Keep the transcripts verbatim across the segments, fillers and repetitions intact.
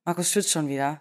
Markus schwitzt schon wieder.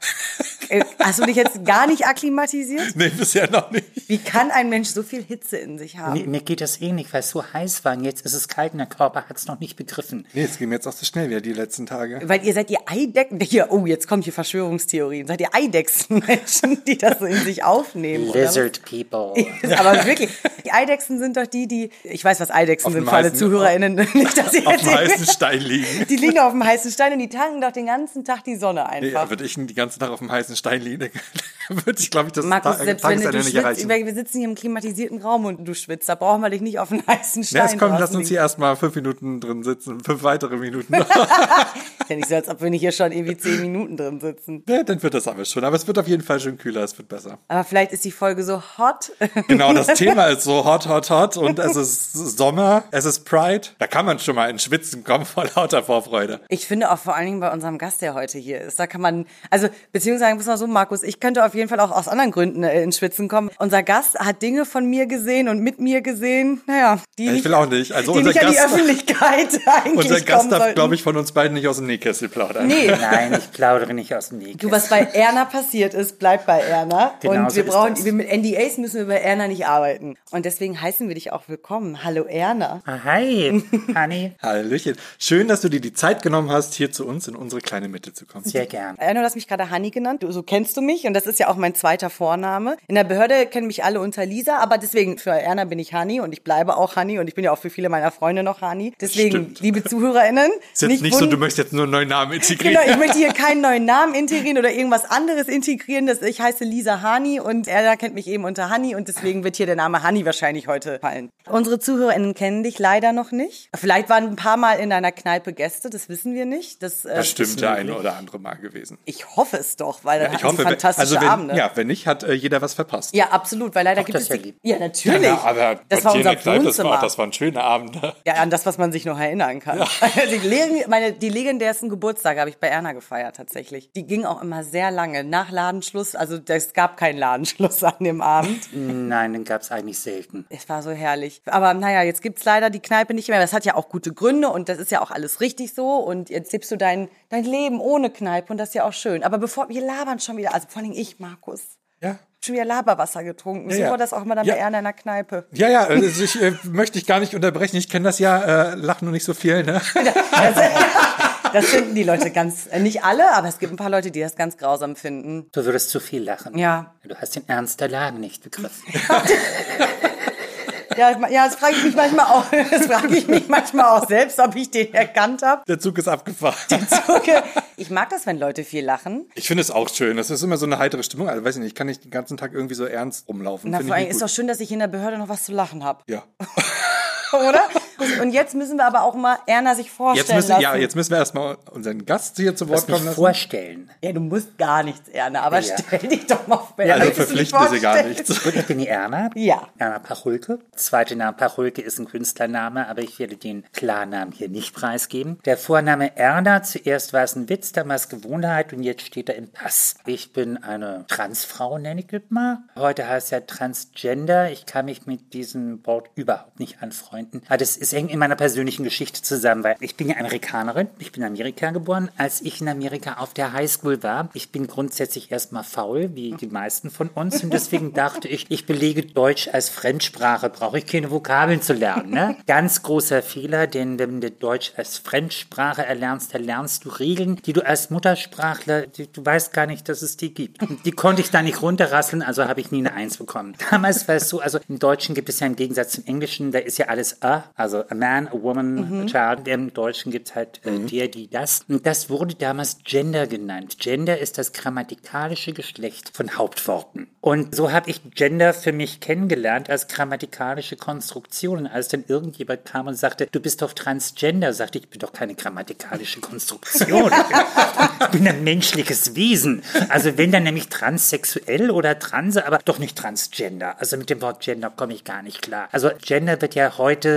Hast du dich jetzt gar nicht akklimatisiert? Nee, bisher noch nicht. Wie kann ein Mensch so viel Hitze in sich haben? Mir, mir geht das eh nicht, weil es so heiß war. Und jetzt ist es kalt und der Körper hat es noch nicht begriffen. Nee, es ging mir jetzt auch so schnell wieder die letzten Tage. Weil ihr seid die Eidecken... Hier, oh, jetzt kommt hier Verschwörungstheorien. Seid ihr Eidechsenmenschen, die das so in sich aufnehmen? Lizard people. Aber wirklich, die Eidechsen sind doch die, die... Ich weiß, was Eidechsen Auf sind, dem für alle heißen- ZuhörerInnen. Nicht, dass sie Auf dem heißen Stein liegen. Die liegen auf dem heißen Stein und die tanken doch den ganzen Tag die Sonne Nee, einfach. würde ich den ganzen Tag auf dem heißen Stein liegen, würde ich, glaube ich, das Markus, Ta- selbst wenn du Tagesende nicht schwitzt, erreichen. wir sitzen hier im klimatisierten Raum und du schwitzt, da brauchen wir dich nicht auf einen heißen Stein. Ja, jetzt komm, lass draußen uns hier erstmal fünf Minuten drin sitzen, fünf weitere Minuten. liegen. Ist ja nicht so, als ob wir nicht hier schon irgendwie zehn Minuten drin sitzen. Ja, dann wird das aber schon. Aber es wird auf jeden Fall schön kühler, es wird besser. Aber vielleicht ist die Folge so hot. Genau, das Thema ist so hot, hot, hot und es ist Sommer, es ist Pride. Da kann man schon mal ins Schwitzen kommen vor lauter Vorfreude. Ich finde auch vor allen Dingen bei unserem Gast, der heute hier ist, da kann man, also beziehungsweise muss man so, Markus, ich könnte auf jeden Fall auch aus anderen Gründen äh, ins Schwitzen kommen. Unser Gast hat Dinge von mir gesehen und mit mir gesehen, naja, die Ich nicht, will auch nicht. Also die unser nicht an die Gast, Öffentlichkeit eigentlich unser Gast kommen darf, sollten. glaube ich, von uns beiden nicht aus dem Nähkästchen plaudern. Nee. Nein, ich plaudere nicht aus dem Nähkästchen. Du, was bei Erna passiert ist, bleibt bei Erna. Genau und so wir ist brauchen, das. wir mit N D As müssen wir bei Erna nicht arbeiten. Und deswegen heißen wir dich auch willkommen. Hallo Erna. Ah, hi, Honey. Hallöchen. Schön, dass du dir die Zeit genommen hast, hier zu uns in unsere kleine Mitte zu kommen. Sehr gern. Erna, du hast mich gerade Hanni genannt. Du, so kennst du mich und das ist ja auch mein zweiter Vorname. In der Behörde kennen mich alle unter Lisa, aber deswegen für Erna bin ich Hanni und ich bleibe auch Hanni und ich bin ja auch für viele meiner Freunde noch Hanni. Deswegen, Stimmt. liebe ZuhörerInnen, Ist jetzt nicht, so, wund- du möchtest jetzt nur einen neuen Namen integrieren. Genau, ich möchte hier keinen neuen Namen integrieren oder irgendwas anderes integrieren. Das, ich heiße Lisa Hani und er kennt mich eben unter Hani und deswegen wird hier der Name Hani wahrscheinlich heute fallen. Unsere ZuhörerInnen kennen dich leider noch nicht. Vielleicht waren ein paar Mal in deiner Kneipe Gäste, das wissen wir nicht. Das, äh, Das stimmt ist der möglich. eine oder andere Mal gewesen. Ich hoffe es doch, weil dann Ich hatten hoffe, sie wenn- fantastische also wenn, Abende. ja, wenn nicht, hat äh, jeder was verpasst. Ja, absolut, weil leider Ach, gibt das es... ist ja lieb. Ja, natürlich. Ja, aber das bei war dir in unser der Kneipe, das Wohnzimmer. war, das waren schöne Abende. Ja, an das, was man sich noch erinnern kann. Die, leg- meine, die legendärsten Geburtstage habe ich bei Erna gefeiert tatsächlich. Die ging auch immer sehr lange, nach Ladenschluss. Also es gab keinen Ladenschluss an dem Abend. Nein, den gab es eigentlich selten. Es war so herrlich. Aber naja, jetzt gibt's leider die Kneipe nicht mehr. Das hat ja auch gute Gründe und das ist ja auch alles richtig so. Und jetzt lebst du dein, dein Leben ohne Kneipe und das ist ja auch schön. Aber bevor wir labern schon wieder, also vor allem ich, Markus, Ja. schon wieder Laberwasser getrunken. Ja, So ja. war das auch immer dann Ja. bei Erna in der Kneipe. Ja, ja, also ich äh, möchte dich gar nicht unterbrechen. Ich kenne das ja, äh, lach nur nicht so viel, ne? Das finden die Leute ganz, äh, nicht alle, aber es gibt ein paar Leute, die das ganz grausam finden. Du würdest zu viel lachen. Ja. Du hast den Ernst der Lage nicht begriffen. Ja, ich- ja, das frage ich mich manchmal auch, das frage ich mich manchmal auch selbst, ob ich den erkannt habe. Der Zug ist abgefahren. Ich mag das, wenn Leute viel lachen. Ich finde es auch schön. Das ist immer so eine heitere Stimmung. Also weiß ich nicht, ich kann nicht den ganzen Tag irgendwie so ernst rumlaufen. Na, Finde vor ich allem nicht ist gut. doch schön, dass ich in der Behörde noch was zu lachen habe. Ja. Oder? Und jetzt müssen wir aber auch mal Erna sich vorstellen Jetzt müssen, lassen. ja, jetzt müssen wir erstmal unseren Gast hier zu Wort Lass mich kommen lassen. vorstellen. Ja, du musst gar nichts, Erna, aber Ja. stell dich doch mal vor. Also Willst du dich verpflichten Sie gar vorstellen? nichts. Gut, ich bin die Erna. Ja. Erna Pachulke. Zweite Name Pachulke ist ein Künstlername, aber ich werde den Klarnamen hier nicht preisgeben. Der Vorname Erna, zuerst war es ein Witz, dann war es Gewohnheit und jetzt steht er im Pass. Ich bin eine Transfrau, nenne ich das mal. Heute heißt ja Transgender. Ich kann mich mit diesem Wort überhaupt nicht anfreunden. Aber das ist hängt in meiner persönlichen Geschichte zusammen, weil ich bin ja Amerikanerin, ich bin in Amerika geboren. Als ich in Amerika auf der Highschool war, ich bin grundsätzlich erstmal faul, wie die meisten von uns und deswegen dachte ich, ich belege Deutsch als Fremdsprache, brauche ich keine Vokabeln zu lernen. Ne? Ganz großer Fehler, denn wenn du Deutsch als Fremdsprache erlernst, dann lernst du Regeln, die du als Muttersprachler, die, du weißt gar nicht, dass es die gibt. Und die konnte ich da nicht runterrasseln, also habe ich nie eine Eins bekommen. Damals war es so, also im Deutschen gibt es ja im Gegensatz zum Englischen, da ist ja alles a, also a man, a woman, a child. Im Deutschen gibt es halt äh, der, die, das. Und das wurde damals Gender genannt. Gender ist das grammatikalische Geschlecht von Hauptworten. Und so habe ich Gender für mich kennengelernt als grammatikalische Konstruktion. Und als dann irgendjemand kam und sagte, du bist doch Transgender, sagte ich, ich bin doch keine grammatikalische Konstruktion. Ich bin ein menschliches Wesen. Also wenn dann nämlich transsexuell oder transe, aber doch nicht Transgender. Also mit dem Wort Gender komme ich gar nicht klar. Also Gender wird ja heute in Amerika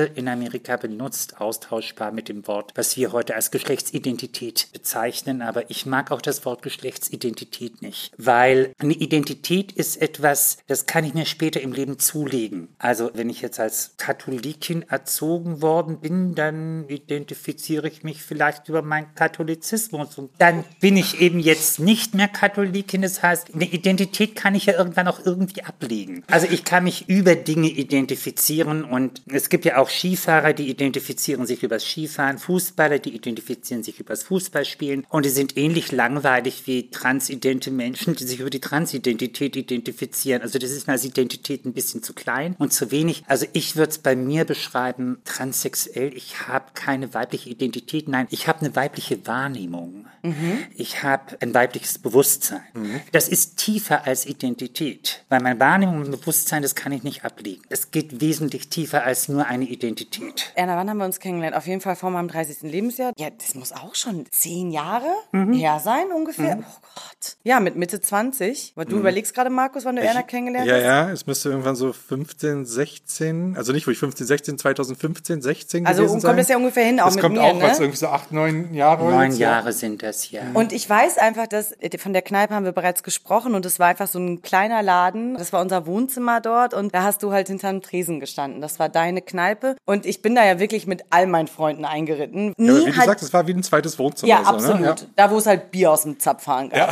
Amerika benutzt, austauschbar mit dem Wort, was wir heute als Geschlechtsidentität bezeichnen. Aber ich mag auch das Wort Geschlechtsidentität nicht, weil eine Identität ist etwas, das kann ich mir später im Leben zulegen. Also wenn ich jetzt als Katholikin erzogen worden bin, dann identifiziere ich mich vielleicht über meinen Katholizismus und dann bin ich eben jetzt nicht mehr Katholikin. Das heißt, eine Identität kann ich ja irgendwann auch irgendwie ablegen. Also ich kann mich über Dinge identifizieren und es gibt ja auch Skifahrer, die identifizieren sich übers Skifahren, Fußballer, die identifizieren sich übers Fußballspielen und die sind ähnlich langweilig wie transidente Menschen, die sich über die Transidentität identifizieren. Also das ist mir als Identität ein bisschen zu klein und zu wenig. Also ich würde es bei mir beschreiben, transsexuell, ich habe keine weibliche Identität, nein, ich habe eine weibliche Wahrnehmung. Mhm. Ich habe ein weibliches Bewusstsein. Mhm. Das ist tiefer als Identität, weil meine Wahrnehmung und Bewusstsein, das kann ich nicht ablegen. Es geht wesentlich tiefer als nur eine Identität. Erna, wann haben wir uns kennengelernt? Auf jeden Fall vor meinem dreißigsten Lebensjahr. Ja, das muss auch schon zehn Jahre mhm. her sein ungefähr. Mhm. Oh Gott. Ja, mit Mitte zwanzig. Du mhm. überlegst gerade, Markus, wann du ich, Erna kennengelernt ja, hast? Ja, ja, es müsste irgendwann so fünfzehn, sechzehn, also nicht, wo ich fünfzehn, sechzehn, zweitausendfünfzehn, sechzehn also gewesen sein. Also kommt das ja ungefähr hin, auch das mit kommt mir, auch ne? was, irgendwie so acht, neun Jahre. Neun Jahre sind das, ja. Und ich weiß einfach, dass, von der Kneipe haben wir bereits gesprochen und es war einfach so ein kleiner Laden. Das war unser Wohnzimmer dort und da hast du halt hinterm Tresen gestanden. Das war deine Kneipe und ich bin da ja wirklich mit all meinen Freunden eingeritten. Nie ja, aber wie du hat, sagst, es war wie ein zweites Wohnzimmer. Ja, so, absolut. Ne? Ja. Da, wo es halt Bier aus dem Zapfhahn gab. Ja.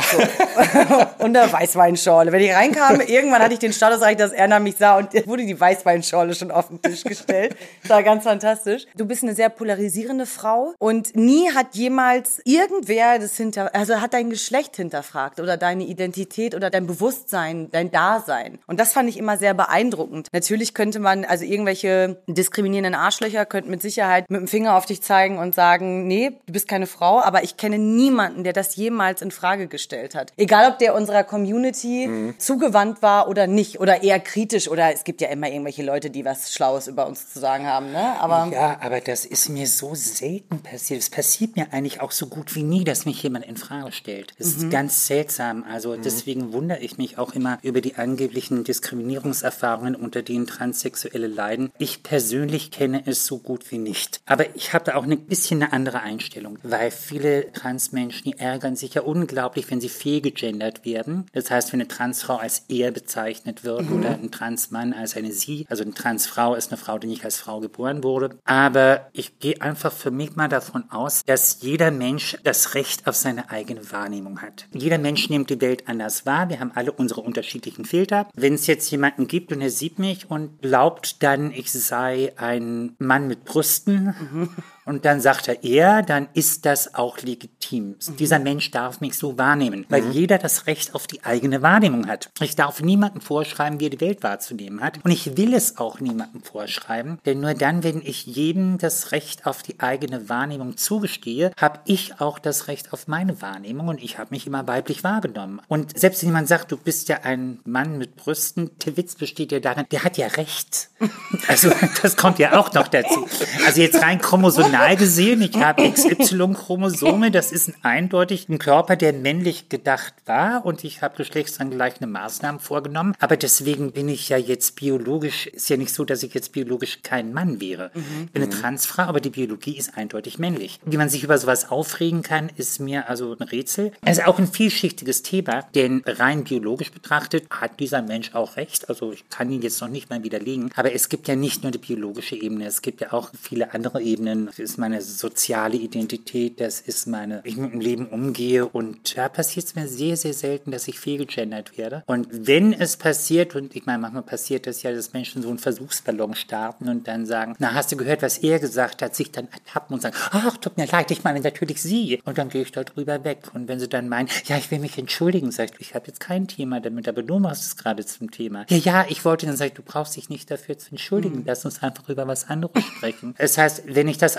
So. Und eine Weißweinschorle. Wenn ich reinkam, irgendwann hatte ich den Status erreicht, dass Erna mich sah und wurde die Weißweinschorle schon auf den Tisch gestellt. Das war ganz fantastisch. Du bist eine sehr polarisierende Frau und nie hat jemals irgendwer das hinter, also hat dein Geschlecht hinterfragt oder deine Identität oder dein Bewusstsein, dein Dasein. Und das fand ich immer sehr beeindruckend. Natürlich könnte man, also irgendwelche diskriminierenden Arschlöcher könnten mit Sicherheit mit dem Finger auf dich zeigen und sagen, nee, du bist keine Frau, aber ich kenne niemanden, der das jemals in Frage gestellt hat. Egal, ob der unserer Community mhm. zugewandt war oder nicht oder eher kritisch oder es gibt ja immer irgendwelche Leute, die was Schlaues über uns zu sagen haben, ne? Aber ja, aber das ist mir so selten passiert. Es passiert mir eigentlich auch so gut wie nie, dass mich jemand in Frage stellt. Das mhm. ist ganz seltsam. Also mhm. deswegen wundere ich mich auch immer über die angeblichen Diskriminierungserfahrungen, unter denen Transsexuelle leiden. Ich persönlich kenne es so gut wie nicht. Aber ich habe da auch ein bisschen eine andere Einstellung, weil viele Transmenschen, die ärgern sich ja unglaublich, wenn sie fehlgegendert werden. Das heißt, wenn eine Transfrau als er bezeichnet wird mhm. oder ein Transmann als eine sie. Also eine Transfrau ist eine Frau, die nicht als Frau geboren wurde. Aber ich gehe einfach für mich mal davon aus, dass jeder Mensch das Recht auf seine eigene Wahrnehmung hat. Jeder Mensch nimmt die Welt anders wahr. Wir haben alle unsere unterschiedlichen Filter. Wenn es jetzt jemanden gibt und er sieht mich und glaubt dann, ich sei ein Mann mit Brüsten, mhm. und dann sagt er, er, dann ist das auch legitim. Mhm. Dieser Mensch darf mich so wahrnehmen, weil mhm. jeder das Recht auf die eigene Wahrnehmung hat. Ich darf niemandem vorschreiben, wie er die Welt wahrzunehmen hat. Und ich will es auch niemandem vorschreiben, denn nur dann, wenn ich jedem das Recht auf die eigene Wahrnehmung zugestehe, habe ich auch das Recht auf meine Wahrnehmung und ich habe mich immer weiblich wahrgenommen. Und selbst wenn jemand sagt, du bist ja ein Mann mit Brüsten, der Witz besteht ja darin, der hat ja recht. Also das kommt ja auch noch dazu. Also jetzt rein chromosomal gesehen, ich habe X Y-Chromosome, das ist ein eindeutig ein Körper, der männlich gedacht war und ich habe geschlechtsangleichende Maßnahmen vorgenommen, aber deswegen bin ich ja jetzt biologisch, ist ja nicht so, dass ich jetzt biologisch kein Mann wäre. Mhm. Ich bin eine Transfrau, aber die Biologie ist eindeutig männlich. Wie man sich über sowas aufregen kann, ist mir also ein Rätsel. Es ist auch ein vielschichtiges Thema, denn rein biologisch betrachtet hat dieser Mensch auch recht, also ich kann ihn jetzt noch nicht mal widerlegen, aber es gibt ja nicht nur die biologische Ebene, es gibt ja auch viele andere Ebenen. Das ist meine soziale Identität, das ist meine, wie ich mit dem Leben umgehe und da passiert es mir sehr, sehr selten, dass ich fehlgegendert werde. Und wenn es passiert, und ich meine, manchmal passiert das ja, dass Menschen so einen Versuchsballon starten und dann sagen, na, hast du gehört, was er gesagt hat, sich dann ertappen und sagen, ach, tut mir leid, ich meine natürlich sie. Und dann gehe ich da drüber weg. Und wenn sie dann meinen, ja, ich will mich entschuldigen, sag ich, ich habe jetzt kein Thema damit, aber du machst es gerade zum Thema. Ja, ja, ich wollte, dann sag ich, du brauchst dich nicht dafür zu entschuldigen, mhm. lass uns einfach über was anderes sprechen. Das heißt, wenn ich das also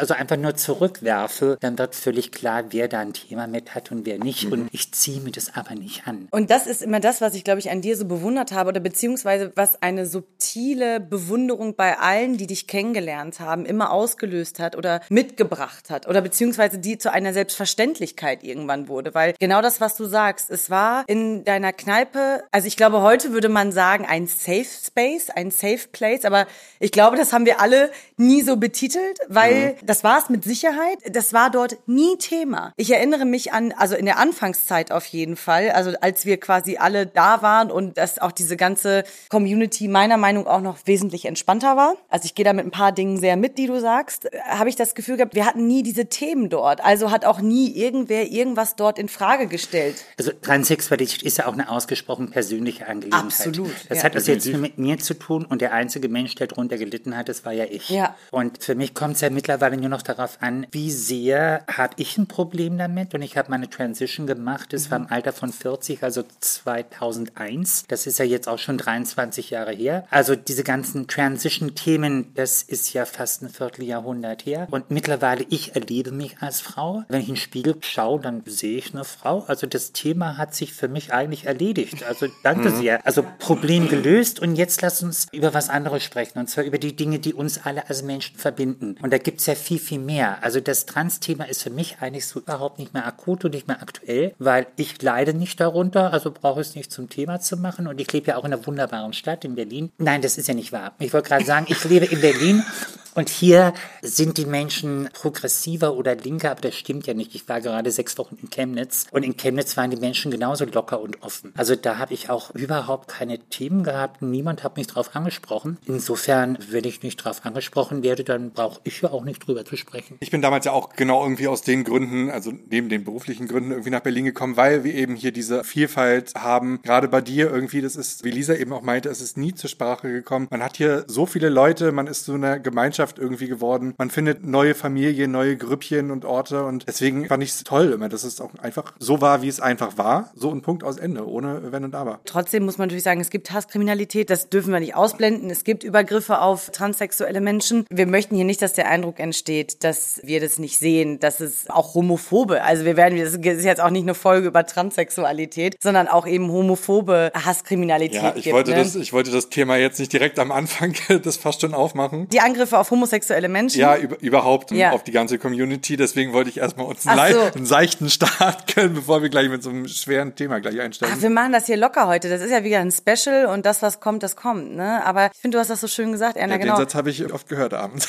also einfach nur zurückwerfe, dann wird völlig klar, wer da ein Thema mit hat und wer nicht. Mhm. Und ich ziehe mir das aber nicht an. Und das ist immer das, was ich, glaube ich, an dir so bewundert habe oder beziehungsweise was eine subtile Bewunderung bei allen, die dich kennengelernt haben, immer ausgelöst hat oder mitgebracht hat oder beziehungsweise die zu einer Selbstverständlichkeit irgendwann wurde. Weil genau das, was du sagst, es war in deiner Kneipe, also ich glaube, heute würde man sagen, ein Safe Space, ein Safe Place, aber ich glaube, das haben wir alle nie so betitelt, weil mhm. das war es mit Sicherheit, das war dort nie Thema. Ich erinnere mich an, also in der Anfangszeit auf jeden Fall, also als wir quasi alle da waren und dass auch diese ganze Community meiner Meinung nach auch noch wesentlich entspannter war. Also ich gehe da mit ein paar Dingen sehr mit, die du sagst, habe ich das Gefühl gehabt, wir hatten nie diese Themen dort, also hat auch nie irgendwer irgendwas dort in Frage gestellt. Also Transsexualität ist ja auch eine ausgesprochen persönliche Angelegenheit. Absolut. Das ja. hat das jetzt nur mit mir zu tun und der einzige Mensch, der darunter gelitten hat, das war ja ich. Ja. Und für mich kommt es ja mittlerweile nur noch darauf an, wie sehr habe ich ein Problem damit und ich habe meine Transition gemacht, das mhm. war im Alter von vierzig, also zweitausendeins. Das ist ja jetzt auch schon dreiundzwanzig Jahre her. Also diese ganzen Transition-Themen, das ist ja fast ein Vierteljahrhundert her. Und mittlerweile, ich erlebe mich als Frau. Wenn ich in den Spiegel schaue, dann sehe ich eine Frau. Also das Thema hat sich für mich eigentlich erledigt. Also danke mhm. sehr. Also Problem gelöst und jetzt lass uns über was anderes sprechen. Und zwar über die Dinge, die uns alle als Menschen verbinden. Und da gibt es ja viel, viel mehr. Also das Trans-Thema ist für mich eigentlich so überhaupt nicht mehr akut und nicht mehr aktuell, weil ich leide nicht darunter, also brauche ich es nicht zum Thema zu machen. Und ich lebe ja auch in einer wunderbaren Stadt, in Berlin. Nein, das ist ja nicht wahr. Ich wollte gerade sagen, ich lebe in Berlin. Und hier sind die Menschen progressiver oder linker, aber das stimmt ja nicht. Ich war gerade sechs Wochen in Chemnitz und in Chemnitz waren die Menschen genauso locker und offen. Also da habe ich auch überhaupt keine Themen gehabt. Niemand hat mich drauf angesprochen. Insofern, wenn ich nicht drauf angesprochen werde, dann brauche ich ja auch nicht drüber zu sprechen. Ich bin damals ja auch genau irgendwie aus den Gründen, also neben den beruflichen Gründen irgendwie nach Berlin gekommen, weil wir eben hier diese Vielfalt haben. Gerade bei dir irgendwie, das ist, wie Lisa eben auch meinte, es ist nie zur Sprache gekommen. Man hat hier so viele Leute, man ist so eine Gemeinschaft irgendwie geworden. Man findet neue Familien, neue Grüppchen und Orte und deswegen fand ich es toll immer, dass es auch einfach so war, wie es einfach war. So ein Punkt aus Ende, ohne Wenn und Aber. Trotzdem muss man natürlich sagen, es gibt Hasskriminalität, das dürfen wir nicht ausblenden. Es gibt Übergriffe auf transsexuelle Menschen. Wir möchten hier nicht, dass der Eindruck entsteht, dass wir das nicht sehen, dass es auch homophobe, also wir werden, das ist jetzt auch nicht eine Folge über Transsexualität, sondern auch eben homophobe Hasskriminalität ja, ich gibt. Wollte ne? das, ich wollte das Thema jetzt nicht direkt am Anfang das fast schon aufmachen. Die Angriffe auf homosexuelle Menschen? Ja, über, überhaupt ja. auf die ganze Community. Deswegen wollte ich erstmal uns einen, Ach so. einen seichten Start können, bevor wir gleich mit so einem schweren Thema gleich einsteigen. Ach, wir machen das hier locker heute. Das ist ja wieder ein Special und das, was kommt, das kommt. Ne? Aber ich finde, du hast das so schön gesagt, Erna, ja, genau. Den Satz habe ich oft gehört abends.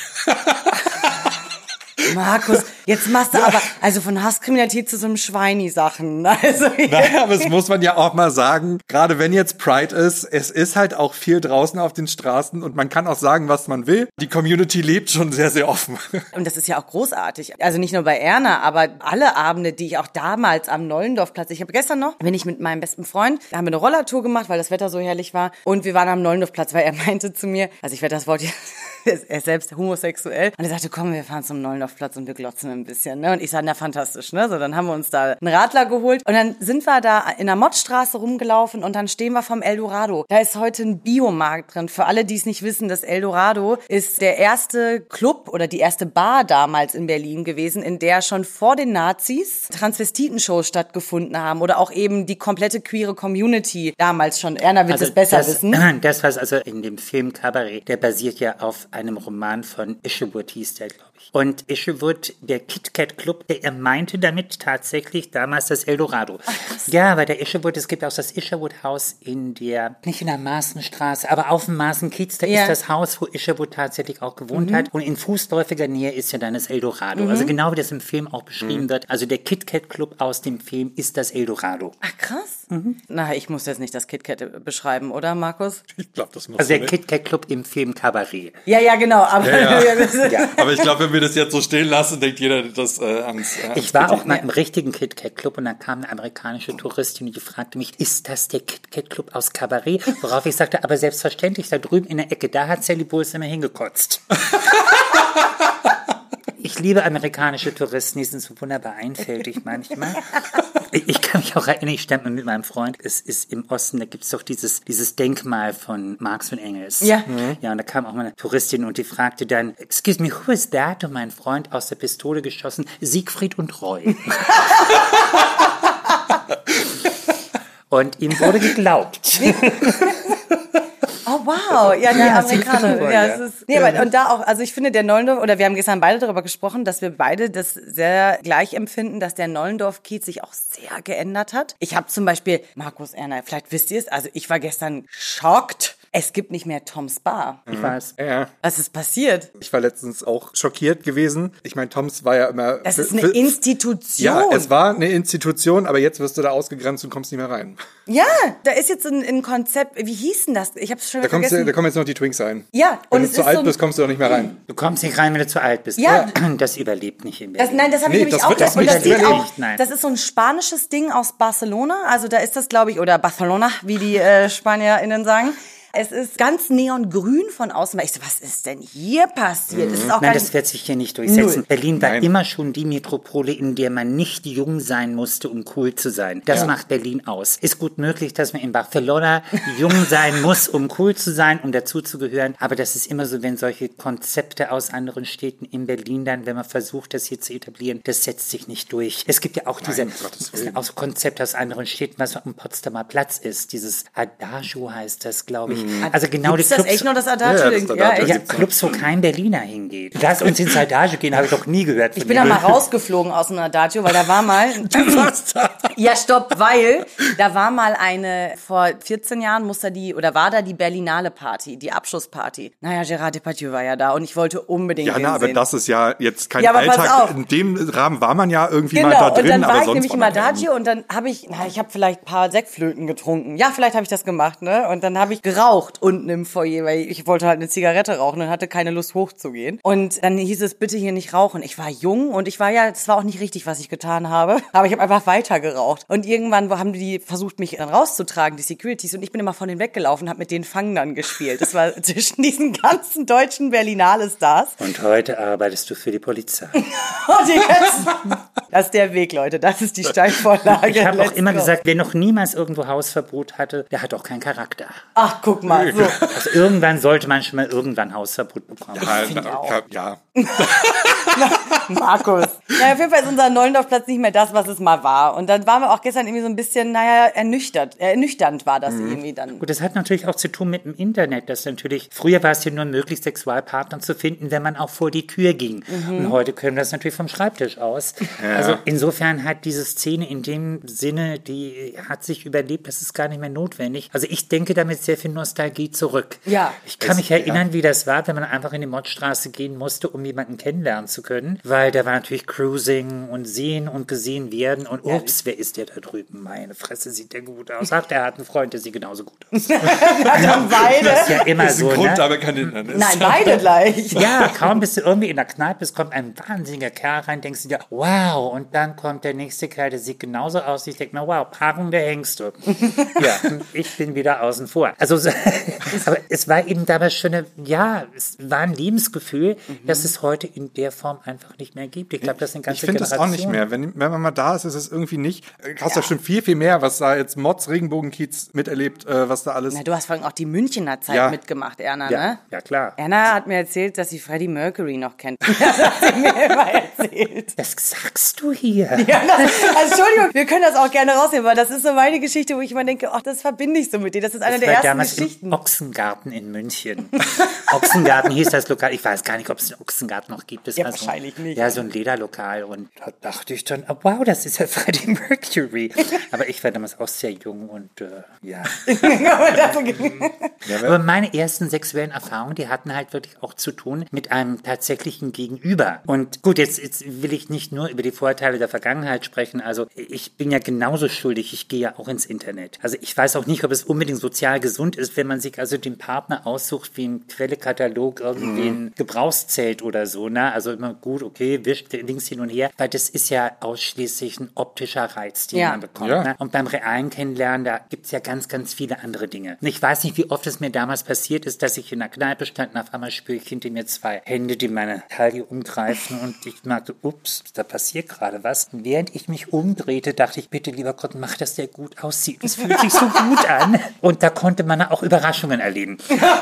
Markus, jetzt machst du ja. aber, also von Hasskriminalität zu so einem Schweini-Sachen. Also, naja, aber das muss man ja auch mal sagen, gerade wenn jetzt Pride ist, es ist halt auch viel draußen auf den Straßen und man kann auch sagen, was man will. Die Community lebt schon sehr, sehr offen. Und das ist ja auch großartig. Also nicht nur bei Erna, aber alle Abende, die ich auch damals am Nollendorfplatz, ich habe gestern noch, bin ich mit meinem besten Freund, da haben wir eine Rollertour gemacht, weil das Wetter so herrlich war und wir waren am Nollendorfplatz, weil er meinte zu mir, also ich werde das Wort, er ist selbst homosexuell und er sagte, komm, wir fahren zum Nollendorfplatz und wir glotzen ein bisschen, ne? Und ich sage, na fantastisch, ne? So, dann haben wir uns da einen Radler geholt und dann sind wir da in der Mottstraße rumgelaufen und dann stehen wir vom Eldorado. Da ist heute ein Biomarkt drin. Für alle, die es nicht wissen, das Eldorado ist der erste Club oder die erste Bar damals in Berlin gewesen, in der schon vor den Nazis Transvestitenshows stattgefunden haben oder auch eben die komplette queere Community damals schon. Erna wird also es besser das, wissen. Das, was also in dem Film Cabaret, der basiert ja auf einem Roman von Isherwood, hieß der, glaube ich. Und Isherwood, der Kit Kat Club, der, er meinte damit tatsächlich damals das Eldorado. Ach, ja, weil der Isherwood, es gibt auch das Isherwood Haus in der, nicht in der Maaßenstraße, aber auf dem Maaßenkiez, da ja. ist das Haus, wo Isherwood tatsächlich auch gewohnt mhm. hat. Und in fußläufiger Nähe ist ja dann das Eldorado. Mhm. Also genau wie das im Film auch beschrieben mhm. wird. Also der Kit Kat Club aus dem Film ist das Eldorado. Ach, krass. Mhm. Na, ich muss jetzt nicht das Kit Kat beschreiben, oder, Markus? Ich glaube, das muss Also der Kit Kat Club im Film Cabaret. Ja, ja, genau. Aber, ja, ja. ja. aber ich glaube, wenn wir das jetzt so stehen lassen, denkt jeder das äh, ans, äh, ans Ich war auch mal im richtigen Kit Kat Club und dann kam eine amerikanische Touristin und die fragte mich, ist das der Kit Kat Club aus Cabaret? Worauf ich sagte, aber selbstverständlich, da drüben in der Ecke, da hat Sally Bowles immer hingekotzt. Ich liebe amerikanische Touristen, die sind so wunderbar einfältig manchmal. Ich kann mich auch erinnern, ich stand mal mit meinem Freund, es ist im Osten, da gibt es doch dieses, dieses Denkmal von Marx und Engels. Ja. Mhm. Ja, und da kam auch mal eine Touristin und die fragte dann, excuse me, who is that? Und mein Freund aus der Pistole geschossen, Siegfried und Roy. Und ihm wurde geglaubt. Oh wow, ja, die Ja, Amerikaner. super, Ja, ja. es ist, nee, aber, und da auch, also ich finde der Nollendorf, oder wir haben gestern beide darüber gesprochen, dass wir beide das sehr gleich empfinden, dass der Nollendorf-Kiez sich auch sehr geändert hat. Ich habe zum Beispiel, Markus Erner, vielleicht wisst ihr es, also ich war gestern schockt. Es gibt nicht mehr Toms Bar. Ich weiß. Ja. Was ist passiert? Ich war letztens auch schockiert gewesen. Ich meine, Toms war ja immer... Das für- ist eine für- Institution. Ja, es war eine Institution, aber jetzt wirst du da ausgegrenzt und kommst nicht mehr rein. Ja, da ist jetzt ein, ein Konzept, wie hieß denn das? Ich habe es schon Da, wieder kommst du, vergessen. da kommen jetzt noch die Twinks ein. Ja, Wenn und du es zu ist alt so ein- bist, kommst du doch nicht mehr rein. Du kommst nicht rein, wenn du zu alt bist. Ja. Das überlebt nicht in Das, Berlin. nein, das habe ich Nee, nämlich das auch wird- gedacht. das Und das wird sieht nicht auch, überlebt, nein. das ist so ein spanisches Ding aus Barcelona. Also da ist das, glaube ich, oder Barcelona, wie die äh, SpanierInnen sagen. Es ist ganz neongrün von außen. Weil ich so, was ist denn hier passiert? Es ist auch Nein, gar das nicht, wird sich hier nicht durchsetzen. Null. Berlin war Nein. immer schon die Metropole, in der man nicht jung sein musste, um cool zu sein. Das macht Berlin aus. Ist gut möglich, dass man in Barcelona jung sein muss, um cool zu sein, um dazuzugehören. Aber das ist immer so, wenn solche Konzepte aus anderen Städten in Berlin dann, wenn man versucht, das hier zu etablieren, das setzt sich nicht durch. Es gibt ja auch diese, um Gottes das sind auch so Konzepte aus anderen Städten, was am Potsdamer Platz ist. Dieses Adagio heißt das, glaube ich. Also genau ist das echt noch das Adagio? Ja, das Ja, Adagio echt? ja, gibt's noch. Clubs, wo kein Berliner hingeht. Lass uns ins Adagio gehen, habe ich doch nie gehört. Ich bin da mal rausgeflogen aus dem Adagio, weil da war mal... Ja, stopp, weil da war mal eine, vor vierzehn Jahren muss da die, oder war da die Berlinale Party, die Abschlussparty. Naja, Gérard Depardieu war ja da und ich wollte unbedingt Ja, den na, aber sehen. das ist ja jetzt kein Ja, aber pass Alltag. auf. In dem Rahmen war man ja irgendwie mal Genau, da drin, und dann aber war ich sonst nämlich im war man ja Adagio und dann habe ich, na, ich habe vielleicht ein paar Sektflöten getrunken. Ja, vielleicht habe ich das gemacht, ne? Und dann habe ich geraucht unten im Foyer, weil ich wollte halt eine Zigarette rauchen und hatte keine Lust hochzugehen. Und dann hieß es, bitte hier nicht rauchen. Ich war jung und ich war ja, das war auch nicht richtig, was ich getan habe, aber ich habe einfach weiter geraucht. Und irgendwann haben die versucht, mich dann rauszutragen, die Securities, und ich bin immer von denen weggelaufen und habe mit denen Fang dann gespielt. Das war zwischen diesen ganzen deutschen Berlinale-Stars. Und heute arbeitest du für die Polizei. Und jetzt, das ist der Weg, Leute. Das ist die Steilvorlage. Ich habe auch Let's immer go. gesagt, wer noch niemals irgendwo Hausverbot hatte, der hat auch keinen Charakter. Ach, guck mal. So. Also irgendwann sollte man schon mal irgendwann Hausverbot bekommen. Ja, find da- auch. ja. Markus. Ja, auf jeden Fall ist unser Neulendorfplatz nicht mehr das, was es mal war. Und dann waren wir auch gestern irgendwie so ein bisschen, naja, ernüchtert. Ernüchternd war das irgendwie dann. Gut, das hat natürlich auch zu tun mit dem Internet, dass natürlich, früher war es ja nur möglich, Sexualpartner zu finden, wenn man auch vor die Tür ging. Und heute können wir das natürlich vom Schreibtisch aus. Also insofern hat diese Szene in dem Sinne, die hat sich überlebt, das ist gar nicht mehr notwendig. Also ich denke damit sehr viel Nostalgie zurück. Ja. Ich kann mich erinnern, wie das war, wenn man einfach in die Mottstraße gehen musste, um jemanden kennenlernen zu können, weil da war natürlich Cruising und sehen und gesehen werden und ups, wer ist der da drüben? Meine Fresse, sieht der gut aus. Ach, der hat einen Freund, der sieht genauso gut aus. Dann beide. Das ist ja immer Das ist so, ein Grund, ne? aber kein Hindernis. Nein, beide gleich. Ja, kaum bist du irgendwie in der Kneipe, es kommt ein wahnsinniger Kerl rein, denkst du dir, wow, und dann kommt der nächste Kerl, der sieht genauso aus. Ich denke mir, wow, Paarung der Hengste. Ja, ich bin wieder außen vor. Also, so- aber es war eben damals schon eine, ja, es war ein Lebensgefühl, das es heute in der Form einfach nicht mehr gibt. Ich glaube, das sind ganze Ich finde das auch nicht Generationen. mehr. Wenn, wenn man mal da ist, ist es irgendwie nicht. Du hast ja schon viel, viel mehr, was da jetzt Mods, Regenbogenkiez miterlebt, äh, was da alles. Na, du hast vor allem auch die Münchener Zeit Ja. mitgemacht, Erna, Ja, ne? ja, klar. Erna hat mir erzählt, dass sie Freddie Mercury noch kennt. Das hat sie mir immer erzählt. Das sagst du hier. Ja, das, also Entschuldigung, wir können das auch gerne rausnehmen, weil das ist so meine Geschichte, wo ich immer denke, ach, das verbinde ich so mit dir. Das ist eine Das der war ersten damals Geschichten. im Ochsengarten in München. Ochsengarten hieß das Lokal. Ich weiß gar nicht, ob es den Ochsengarten noch gibt. Das Ja, war so, wahrscheinlich nicht. Ja, so ein Lederlokal. Und da dachte ich dann, oh, wow, das ist ja Freddie Mercury. Aber ich war damals auch sehr jung und äh, ja. Aber meine ersten sexuellen Erfahrungen, die hatten halt wirklich auch zu tun mit einem tatsächlichen Gegenüber. Und gut, jetzt, jetzt will ich nicht nur über die Vorteile Vorurteile der Vergangenheit sprechen. Also ich bin ja genauso schuldig. Ich gehe ja auch ins Internet. Also ich weiß auch nicht, ob es unbedingt sozial gesund ist, wenn man sich also den Partner aussucht wie ein Quellekatalog, irgendwie mhm. ein Gebrauchszelt oder so. Ne? Also immer gut, okay, wischt links hin und her. Weil das ist ja ausschließlich ein optischer Reiz, den ja. man bekommt. Ja. Ne? Und beim realen Kennenlernen, da gibt es ja ganz, ganz viele andere Dinge. Und ich weiß nicht, wie oft es mir damals passiert ist, dass ich in einer Kneipe stand und auf einmal spüre ich hinter mir zwei Hände, die meine Taille umgreifen und ich merkte, ups, da passiert gerade was. Und während ich mich umdrehte, dachte ich, bitte, lieber Gott, mach, dass der gut aussieht. Das fühlt sich so gut an. Und da konnte man auch Überraschungen erleben.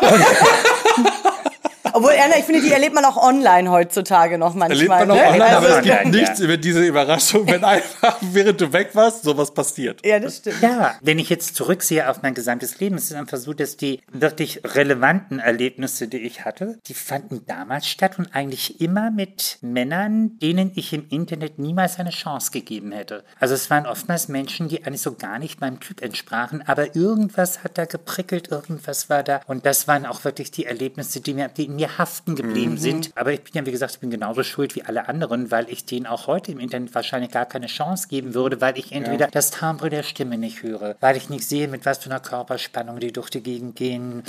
Obwohl, Erna, ich finde, die erlebt man auch online heutzutage noch manchmal. Erlebt man auch ne? online, also, aber es gibt ja, nichts ja. über diese Überraschung, wenn einfach, während du weg warst, sowas passiert. Ja, das stimmt. Ja, wenn ich jetzt zurücksehe auf mein gesamtes Leben, ist es einfach so, dass die wirklich relevanten Erlebnisse, die ich hatte, die fanden damals statt und eigentlich immer mit Männern, denen ich im Internet niemals eine Chance gegeben hätte. Also es waren oftmals Menschen, die eigentlich so gar nicht meinem Typ entsprachen, aber irgendwas hat da geprickelt, irgendwas war da und das waren auch wirklich die Erlebnisse, die mir, die in mir haften geblieben mhm. sind. Aber ich bin ja, wie gesagt, ich bin genauso schuld wie alle anderen, weil ich denen auch heute im Internet wahrscheinlich gar keine Chance geben würde, weil ich entweder ja. das Timbre der Stimme nicht höre, weil ich nicht sehe, mit was für einer Körperspannung die durch die Gegend gehen.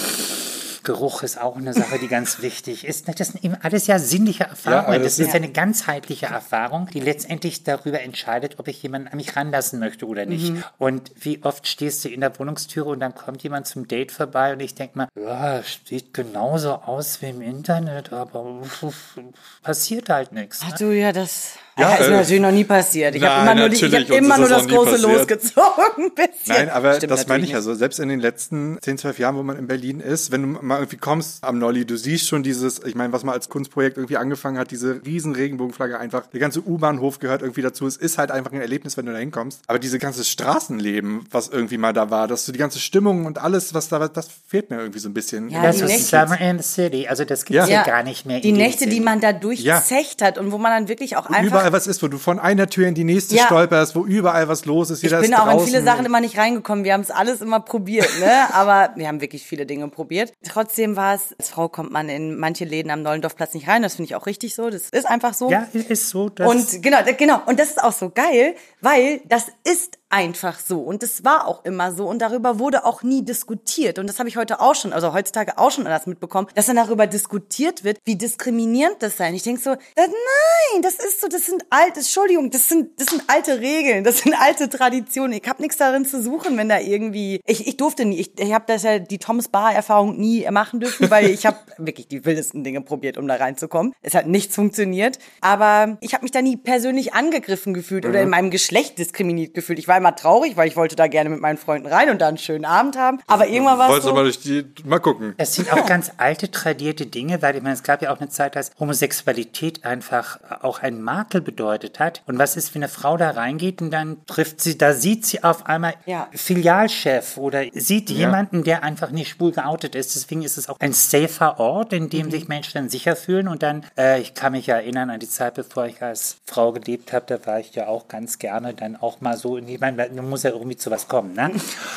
Geruch ist auch eine Sache, die ganz wichtig ist. Das sind eben alles ja sinnliche Erfahrungen. Ja, das, das ist ja eine ganzheitliche Erfahrung, die letztendlich darüber entscheidet, ob ich jemanden an mich ranlassen möchte oder nicht. Mhm. Und wie oft stehst du in der Wohnungstüre und dann kommt jemand zum Date vorbei und ich denke mal, ja, sieht genauso aus wie im Internet, aber uff, passiert halt nichts. Ne? Ach du, ja, das... Ja, das ist mir äh, natürlich noch nie passiert. Ich habe immer nur, die, ich hab immer nur das, das Große passiert. losgezogen. Bisschen. Nein, aber Stimmt das meine ich nicht. ja so. Selbst in den letzten zehn, zwölf Jahren, wo man in Berlin ist, wenn du mal irgendwie kommst am Nolli, du siehst schon dieses, ich meine, was man als Kunstprojekt irgendwie angefangen hat, diese riesen Regenbogenflagge einfach, der ganze U-Bahnhof gehört irgendwie dazu. Es ist halt einfach ein Erlebnis, wenn du da hinkommst. Aber diese ganze Straßenleben, was irgendwie mal da war, dass du die ganze Stimmung und alles, was da war, das fehlt mir irgendwie so ein bisschen. Ja, das ist Summer in the City. Also das gibt es ja. ja gar nicht mehr. Die Nächte, die man da durchzecht ja. hat und wo man dann wirklich auch wo einfach... überall was ist, wo du von einer Tür in die nächste ja. stolperst, wo überall was los ist. Jeder ich bin ist auch draußen. in viele Sachen immer nicht reingekommen. Wir haben es alles immer probiert, ne? Aber wir haben wirklich viele Dinge probiert. Trotzdem war es, als Frau kommt man in manche Läden am Nollendorfplatz nicht rein. Das finde ich auch richtig so. Das ist einfach so. Ja, ist so. Das und genau, genau. Und das ist auch so geil, weil das ist einfach so. Und das war auch immer so. Und darüber wurde auch nie diskutiert. Und das habe ich heute auch schon, also heutzutage auch schon anders mitbekommen, dass dann darüber diskutiert wird, wie diskriminierend das sei. Und ich denke so, nein, das ist so, das sind alte, Entschuldigung, das sind, das sind alte Regeln, das sind alte Traditionen. Ich habe nichts darin zu suchen, wenn da irgendwie, ich, ich durfte nie, ich, ich habe das ja, die Thomas Bar-Erfahrung nie machen dürfen, weil ich habe wirklich die wildesten Dinge probiert, um da reinzukommen. Es hat nichts funktioniert. Aber ich habe mich da nie persönlich angegriffen gefühlt mhm. oder in meinem Geschlecht diskriminiert gefühlt. Ich war immer traurig, weil ich wollte da gerne mit meinen Freunden rein und da einen schönen Abend haben. Aber irgendwann war es so... Aber durch die, mal gucken. Das sind auch ganz alte, tradierte Dinge, weil ich meine, es gab ja auch eine Zeit, als Homosexualität einfach auch einen Makel bedeutet hat. Und was ist, wenn eine Frau da reingeht und dann trifft sie, da sieht sie auf einmal ja. Filialchef oder sieht ja. jemanden, der einfach nicht schwul geoutet ist. Deswegen ist es auch ein safer Ort, in dem mhm. sich Menschen dann sicher fühlen. Und dann, äh, ich kann mich erinnern an die Zeit, bevor ich als Frau gelebt habe, da war ich ja auch ganz gerne dann auch mal so in die, man muss ja irgendwie zu was kommen, ne?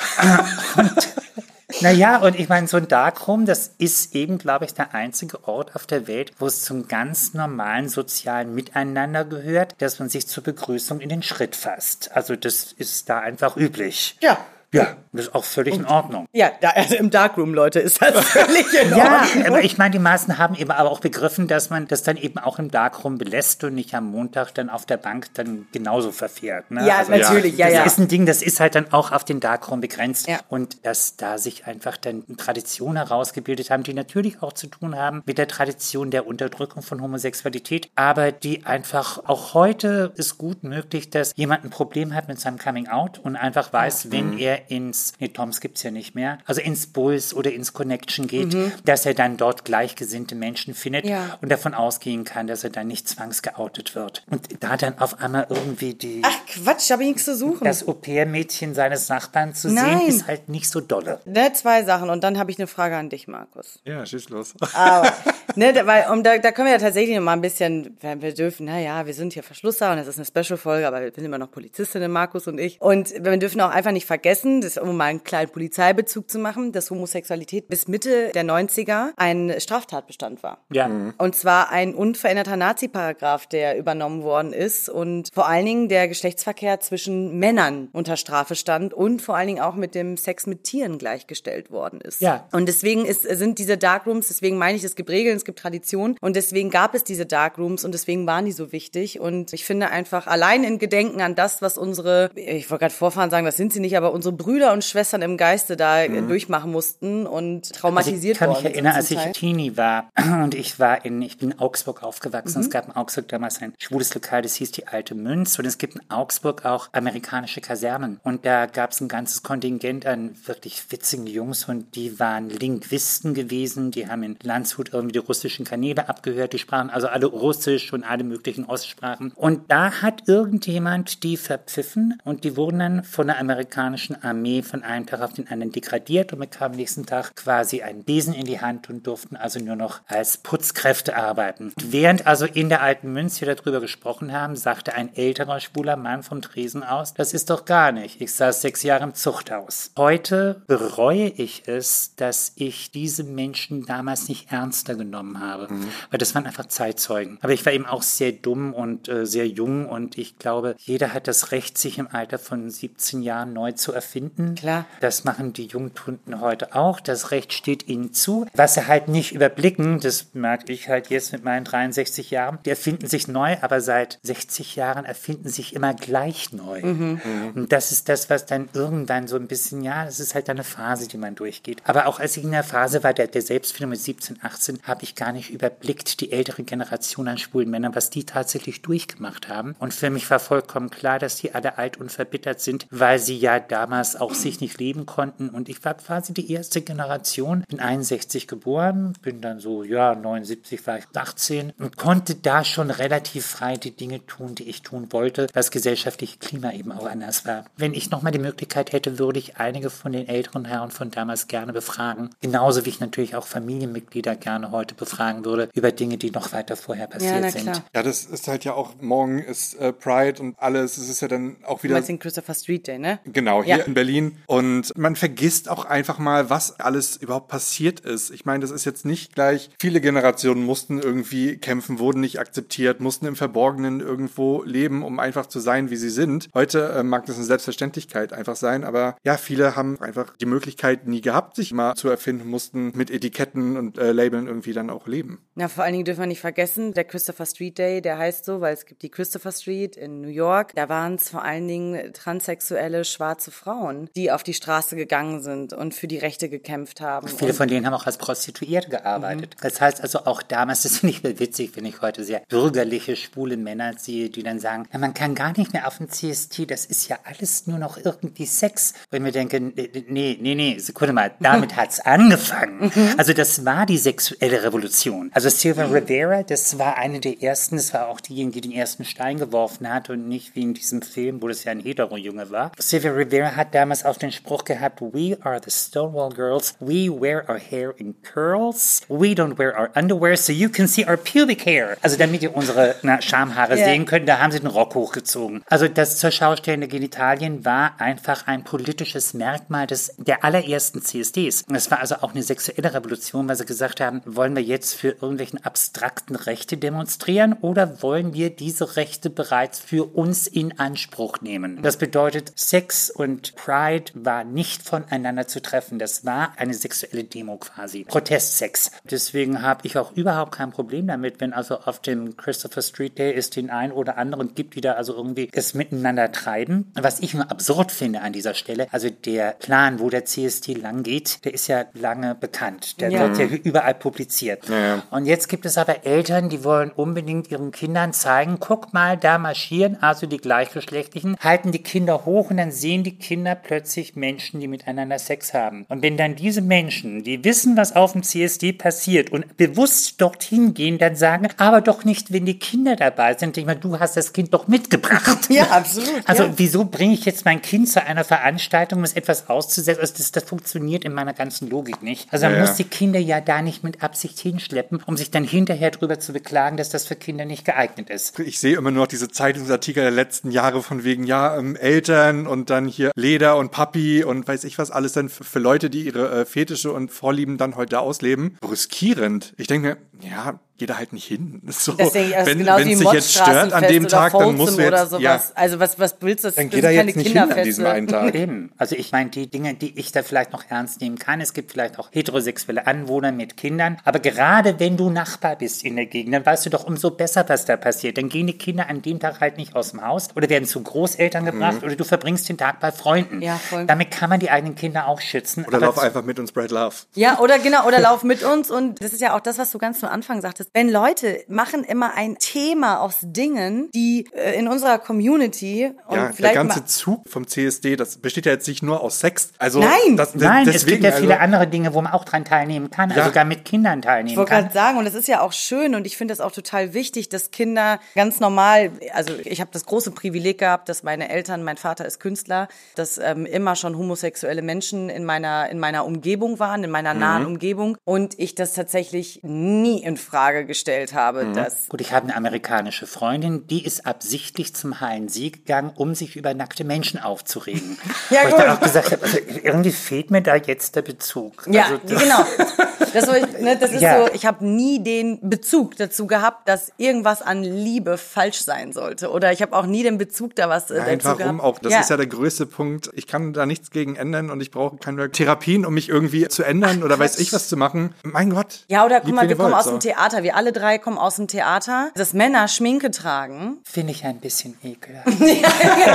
und Naja, und ich meine, so ein Darkroom, das ist eben, glaube ich, der einzige Ort auf der Welt, wo es zum ganz normalen sozialen Miteinander gehört, dass man sich zur Begrüßung in den Schritt fasst. Also das ist da einfach üblich. Ja. Ja, das ist auch völlig in Ordnung. Ja, da, also im Darkroom, Leute, ist das völlig in ja, Ordnung. aber ich meine, die meisten haben eben aber auch begriffen, dass man das dann eben auch im Darkroom belässt und nicht am Montag dann auf der Bank dann genauso verfährt. Ne? Ja, also, natürlich, ja, das ja. Das ist ein Ding, das ist halt dann auch auf den Darkroom begrenzt. Ja. Und dass da sich einfach dann Traditionen herausgebildet haben, die natürlich auch zu tun haben mit der Tradition der Unterdrückung von Homosexualität, aber die einfach auch heute ist gut möglich, dass jemand ein Problem hat mit seinem Coming-out und einfach weiß, ja. wenn mhm. er ins, nee, Toms gibt's ja nicht mehr, also ins Bulls oder ins Connection geht, mhm. dass er dann dort gleichgesinnte Menschen findet ja. und davon ausgehen kann, dass er dann nicht zwangsgeoutet wird. Und da dann auf einmal irgendwie die... Ach Quatsch, habe ich nichts zu suchen. Das Au-pair-Mädchen seines Nachbarn zu Nein. sehen, ist halt nicht so dolle. Ne, zwei Sachen. Und dann habe ich eine Frage an dich, Markus. Ja, schieß los. Aber Ne, da, weil, um, da, da können wir ja tatsächlich noch mal ein bisschen, wir dürfen, naja, wir sind hier Verschlusser und das ist eine Special-Folge, aber wir sind immer noch Polizistinnen, Markus und ich. Und wir dürfen auch einfach nicht vergessen, das, um mal einen kleinen Polizeibezug zu machen, dass Homosexualität bis Mitte der neunziger ein Straftatbestand war. Ja. Mhm. Und zwar ein unveränderter Nazi-Paragraph, der übernommen worden ist und vor allen Dingen der Geschlechtsverkehr zwischen Männern unter Strafe stand und vor allen Dingen auch mit dem Sex mit Tieren gleichgestellt worden ist. Ja. Und deswegen ist, sind diese Darkrooms, deswegen meine ich, es gibt Regeln, es gibt Tradition und deswegen gab es diese Darkrooms und deswegen waren die so wichtig und ich finde einfach allein in Gedenken an das, was unsere, ich wollte gerade Vorfahren sagen, das sind sie nicht, aber unsere Brüder und Schwestern im Geiste da mhm. durchmachen mussten und traumatisiert worden. Also ich kann mich erinnern, als ich Teenie war und ich war in, ich bin in Augsburg aufgewachsen. Mhm. Es gab in Augsburg damals ein schwules Lokal, das hieß die Alte Münz und es gibt in Augsburg auch amerikanische Kasernen und da gab es ein ganzes Kontingent an wirklich witzigen Jungs und die waren Linguisten gewesen, die haben in Landshut irgendwie die russischen Kanäle abgehört, die sprachen also alle Russisch und alle möglichen Ostsprachen und da hat irgendjemand die verpfiffen und die wurden dann von der amerikanischen Armee von einem Tag auf den anderen degradiert und bekamen nächsten Tag quasi einen Besen in die Hand und durften also nur noch als Putzkräfte arbeiten. Während also in der Alten Münz wir darüber gesprochen haben, sagte ein älterer schwuler Mann vom Tresen aus, das ist doch gar nicht. Ich saß sechs Jahre im Zuchthaus. Heute bereue ich es, dass ich diese Menschen damals nicht ernster genommen habe, mhm. weil das waren einfach Zeitzeugen. Aber ich war eben auch sehr dumm und äh, sehr jung und ich glaube, jeder hat das Recht, sich im Alter von siebzehn Jahren neu zu erfinden. Klar. Das machen die Jungtunden heute auch. Das Recht steht ihnen zu. Was sie halt nicht überblicken, das merke ich halt jetzt mit meinen dreiundsechzig Jahren, die erfinden sich neu, aber seit sechzig Jahren erfinden sich immer gleich neu. Mhm. Und das ist das, was dann irgendwann so ein bisschen, ja, das ist halt eine Phase, die man durchgeht. Aber auch als ich in der Phase war, der, der Selbstfindung mit siebzehn, achtzehn, habe ich gar nicht überblickt, die ältere Generation an schwulen Männern, was die tatsächlich durchgemacht haben. Und für mich war vollkommen klar, dass die alle alt und verbittert sind, weil sie ja damals auch sich nicht leben konnten. Und ich war quasi die erste Generation, bin einundsechzig geboren, bin dann so, ja, neunundsiebzig war ich achtzehn und konnte da schon relativ frei die Dinge tun, die ich tun wollte, weil das gesellschaftliche Klima eben auch anders war. Wenn ich nochmal die Möglichkeit hätte, würde ich einige von den älteren Herren von damals gerne befragen. Genauso wie ich natürlich auch Familienmitglieder gerne heute befragen würde über Dinge, die noch weiter vorher passiert ja, na klar. sind. Ja, das ist halt ja auch, morgen ist äh, Pride und alles, es ist ja dann auch wieder... Du meinst den Christopher Street Day, ne? Genau, hier ja. in Berlin. Und man vergisst auch einfach mal, was alles überhaupt passiert ist. Ich meine, das ist jetzt nicht gleich, viele Generationen mussten irgendwie kämpfen, wurden nicht akzeptiert, mussten im Verborgenen irgendwo leben, um einfach zu sein, wie sie sind. Heute äh, mag das eine Selbstverständlichkeit einfach sein, aber ja, viele haben einfach die Möglichkeit nie gehabt, sich mal zu erfinden, mussten mit Etiketten und äh, Labeln irgendwie dann auch leben. Ja, vor allen Dingen dürfen wir nicht vergessen, der Christopher Street Day, der heißt so, weil es gibt die Christopher Street in New York. Da waren es vor allen Dingen transsexuelle schwarze Frauen, die auf die Straße gegangen sind und für die Rechte gekämpft haben. Viele und von denen haben auch als Prostituierte gearbeitet. Mhm. Das heißt also auch damals, das finde ich witzig, wenn ich heute sehr bürgerliche, schwule Männer sehe, die dann sagen, ja, man kann gar nicht mehr auf den C S T, das ist ja alles nur noch irgendwie Sex. Und ich mir denke, nee, nee, nee, Sekunde mal, damit hat's angefangen. Mhm. Also das war die sexuelle Revolution. Also Sylvia mhm. Rivera, das war eine der ersten, das war auch diejenige, die den ersten Stein geworfen hat und nicht wie in diesem Film, wo das ja ein Hetero-Junge war. Sylvia Rivera hat damals auch den Spruch gehabt, we are the Stonewall Girls, we wear our hair in curls, we don't wear our underwear, so you can see our pubic hair. Also damit ihr unsere na, Schamhaare yeah. sehen könnt, da haben sie den Rock hochgezogen. Also das zur Schaustellung der Genitalien war einfach ein politisches Merkmal des, der allerersten C S Ds. Und es war also auch eine sexuelle Revolution, weil sie gesagt haben, wollen wir jetzt für irgendwelchen abstrakten Rechte demonstrieren oder wollen wir diese Rechte bereits für uns in Anspruch nehmen? Das bedeutet, Sex und Pride war nicht voneinander zu treffen. Das war eine sexuelle Demo quasi. Protestsex. Deswegen habe ich auch überhaupt kein Problem damit, wenn also auf dem Christopher Street Day es den einen oder anderen gibt, die da also irgendwie es miteinander treiben. Was ich nur absurd finde an dieser Stelle, also der Plan, wo der C S T lang geht, der ist ja lange bekannt. Der ja. wird ja überall publiziert. Ja, ja. Und jetzt gibt es aber Eltern, die wollen unbedingt ihren Kindern zeigen, guck mal, da marschieren also die Gleichgeschlechtlichen, halten die Kinder hoch und dann sehen die Kinder plötzlich Menschen, die miteinander Sex haben. Und wenn dann diese Menschen, die wissen, was auf dem C S D passiert und bewusst dorthin gehen, dann sagen, aber doch nicht, wenn die Kinder dabei sind. Ich meine, du hast das Kind doch mitgebracht. Ja, absolut. Also ja. wieso bringe ich jetzt mein Kind zu einer Veranstaltung, um es etwas auszusetzen? Also das, das funktioniert in meiner ganzen Logik nicht. Also man ja, muss die Kinder ja da nicht mit Absicht sich hinschleppen, um sich dann hinterher drüber zu beklagen, dass das für Kinder nicht geeignet ist. Ich sehe immer nur noch diese Zeitungsartikel der letzten Jahre von wegen, ja, ähm, Eltern und dann hier Leder und Papi und weiß ich was alles dann für, für Leute, die ihre äh, Fetische und Vorlieben dann heute ausleben. Brüskierend. Ich denke mir, ja, geh da halt nicht hin. So, das denke ich, also wenn genau es dich jetzt stört an dem Tag, dann musst du jetzt, sowas. Ja, also was, was willst du? Das dann das geh da sind jetzt keine nicht hin an diesem einen Tag. Eben. Also ich meine, die Dinge, die ich da vielleicht noch ernst nehmen kann, es gibt vielleicht auch heterosexuelle Anwohner mit Kindern, aber gerade wenn du Nachbar bist in der Gegend, dann weißt du doch umso besser, was da passiert. Dann gehen die Kinder an dem Tag halt nicht aus dem Haus oder werden zu Großeltern gebracht mhm. oder du verbringst den Tag bei Freunden. Ja, voll. Damit kann man die eigenen Kinder auch schützen. Oder lauf einfach mit und spread love. Ja, oder genau, oder lauf mit uns und das ist ja auch das, was du ganz zu Anfang sagtest. Wenn Leute machen immer ein Thema aus Dingen, die äh, in unserer Community und ja, vielleicht der ganze mal Zug vom C S D, das besteht ja jetzt nicht nur aus Sex. Also Nein, das, das, Nein, deswegen, es gibt ja viele also, andere Dinge, wo man auch dran teilnehmen kann, Ja. also sogar mit Kindern Ich teilnehmen wollte kann. gerade sagen, und das ist ja auch schön und ich finde das auch total wichtig, dass Kinder ganz normal, also ich habe das große Privileg gehabt, dass meine Eltern, mein Vater ist Künstler, dass ähm, immer schon homosexuelle Menschen in meiner in meiner Umgebung waren, in meiner nahen Mhm. Umgebung und ich das tatsächlich nie in Frage gestellt habe, Mhm. dass Gut, ich habe eine amerikanische Freundin, die ist absichtlich zum H N C gegangen, um sich über nackte Menschen aufzuregen. Ja, Wo ich gut. dann auch gesagt habe, also irgendwie fehlt mir da jetzt der Bezug. ja, also, das- genau. Das, soll ich, ne, das ist Ja. so, ich habe nie den Bezug dazu gehabt, dass irgendwas an Liebe falsch sein sollte. Oder ich habe auch nie den Bezug da was äh, Nein, dazu warum gehabt. auch? Das ist ja der größte Punkt. Ich kann da nichts gegen ändern und ich brauche keine Therapien, um mich irgendwie zu ändern oder weiß ich was zu machen. Mein Gott. Ja, oder guck Liebt, mal, wen wir ihr kommen wollt, aus so. dem Theater. Wir alle drei kommen aus dem Theater. Dass Männer Schminke tragen. Finde ich ein bisschen ekelhaft. Nee,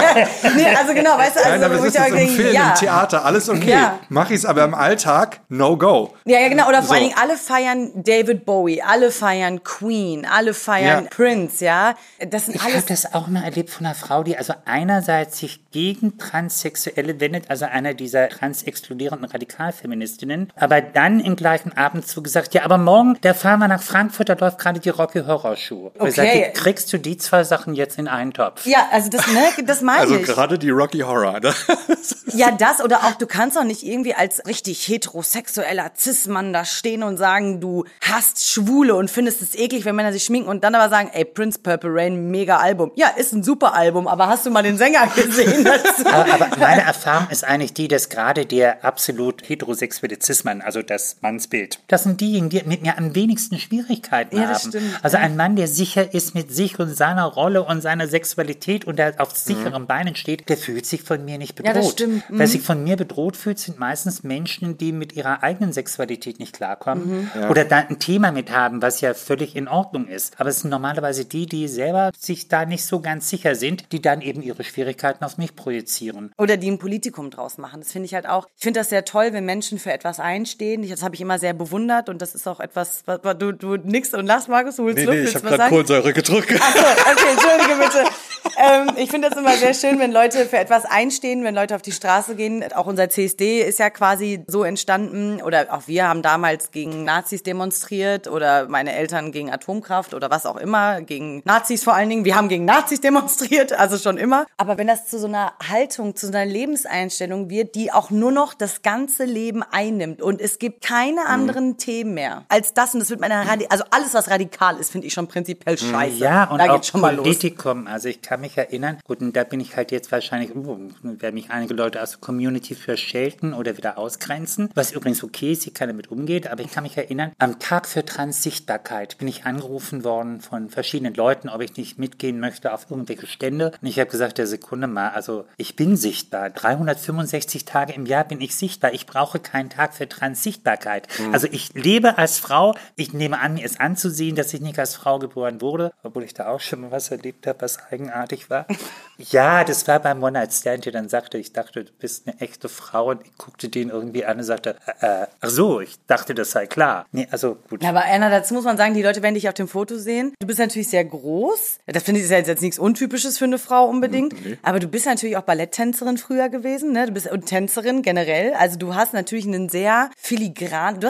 also genau, weißt du, also Nein, aber wo es ich ist auch im denke, Film, ja. im Theater, alles okay. Ja. Mach ich's aber im Alltag, no go. Ja, ja, genau. Oder vor So. allen Dingen, alle feiern David Bowie, alle feiern Queen, alle feiern Ja. Prince, ja. Das sind Ich habe alles... das auch mal erlebt von einer Frau, die also einerseits sich gegen Transsexuelle wendet, also einer dieser transexkludierenden Radikalfeministinnen, aber dann im gleichen Abendzug gesagt, ja, aber morgen, da fahren wir nach Frankfurt, da läuft gerade die Rocky Horror Show. Okay. Ich sagte, kriegst du die zwei Sachen jetzt in einen Topf? Ja, also das, ne, das meine Also ich. gerade die Rocky Horror. Ne? Ja, das oder auch, du kannst doch nicht irgendwie als richtig heterosexueller Cis-Mann da stehen und sagen, du hasst Schwule und findest es eklig, wenn Männer sich schminken und dann aber sagen, ey, Prince Purple Rain, mega Album. Ja, ist ein super Album, aber hast du mal den Sänger gesehen dazu? Aber, aber meine Erfahrung ist eigentlich die, dass gerade der absolut heterosexuelle Cis-Mann, also das Mannsbild, das sind diejenigen, die mit mir am wenigsten Schwierigkeiten Ja, das haben. stimmt. Also ein Mann, der sicher ist mit sich und seiner Rolle und seiner Sexualität und der auf sicheren Beinen steht, der fühlt sich von mir nicht bedroht. Ja, das stimmt. Mhm. Wer sich von mir bedroht fühlt, sind meistens Menschen, die mit ihrer eigenen Sexualität nicht klarkommen Mhm. oder da ein Thema mit haben, was ja völlig in Ordnung ist. Aber es sind normalerweise die, die selber sich da nicht so ganz sicher sind, die dann eben ihre Schwierigkeiten auf mich projizieren. Oder die ein Politikum draus machen. Das finde ich halt auch. Ich finde das sehr toll, wenn Menschen für etwas einstehen. Das habe ich immer sehr bewundert und das ist auch etwas, was, was du, du nix und lachst, Markus, du holst Nee, Luft, nee, ich willst habe du was gerade sagen? Kohlensäure gedrückt. Achso, okay, entschuldige bitte. ähm, ich finde das immer sehr schön, wenn Leute für etwas einstehen, wenn Leute auf die Straße gehen. Auch unser C S D ist ja quasi so entstanden oder auch wir haben damals gegen Nazis demonstriert oder meine Eltern gegen Atomkraft oder was auch immer, gegen Nazis vor allen Dingen. Wir haben gegen Nazis demonstriert, also schon immer. Aber wenn das zu so einer Haltung, zu so einer Lebenseinstellung wird, die auch nur noch das ganze Leben einnimmt und es gibt keine anderen mhm. Themen mehr als das und das wird meine Radi- also alles, was radikal ist, finde ich schon prinzipiell scheiße. Ja, und da auch geht's schon mal los. Politikum. Also ich kann mich erinnern, gut, und da bin ich halt jetzt wahrscheinlich, uh, werden mich einige Leute aus der Community für schelten oder wieder ausgrenzen, was übrigens okay ist, ich kann damit umgehen, aber ich kann mich erinnern, am Tag für Transsichtbarkeit bin ich angerufen worden von verschiedenen Leuten, ob ich nicht mitgehen möchte auf irgendwelche Stände. Und ich habe gesagt, der Sekunde mal, also ich bin sichtbar. dreihundertfünfundsechzig Tage im Jahr bin ich sichtbar. Ich brauche keinen Tag für Transsichtbarkeit. Mhm. Also ich lebe als Frau. Ich nehme an, mir ist anzusehen, dass ich nicht als Frau geboren wurde, obwohl ich da auch schon mal was erlebt habe, was eigenartig war. Ja, das war beim One-Night-Stand, der dann sagte, ich dachte, du bist eine echte Frau und ich guckte den irgendwie an und sagte, äh, ach so, ich dachte, das sei klar. Nee, also gut. Ja, aber Anna, dazu muss man sagen, die Leute werden dich auf dem Foto sehen. Du bist natürlich sehr groß. Das finde ich ist jetzt nichts Untypisches für eine Frau unbedingt. Nee. Aber du bist natürlich auch Balletttänzerin früher gewesen, ne? Du bist und Tänzerin generell. Also du hast natürlich einen sehr filigran, du hast einen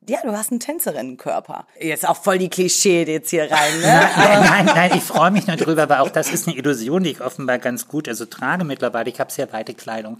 Ja, du hast einen Tänzerinnenkörper. Jetzt auch voll die Klischee jetzt hier rein, ne? Nein, nein, nein, ich freue mich nur drüber, aber auch das ist eine Illusion, die ich offenbar ganz gut also trage mittlerweile. Ich habe sehr weite Kleidung.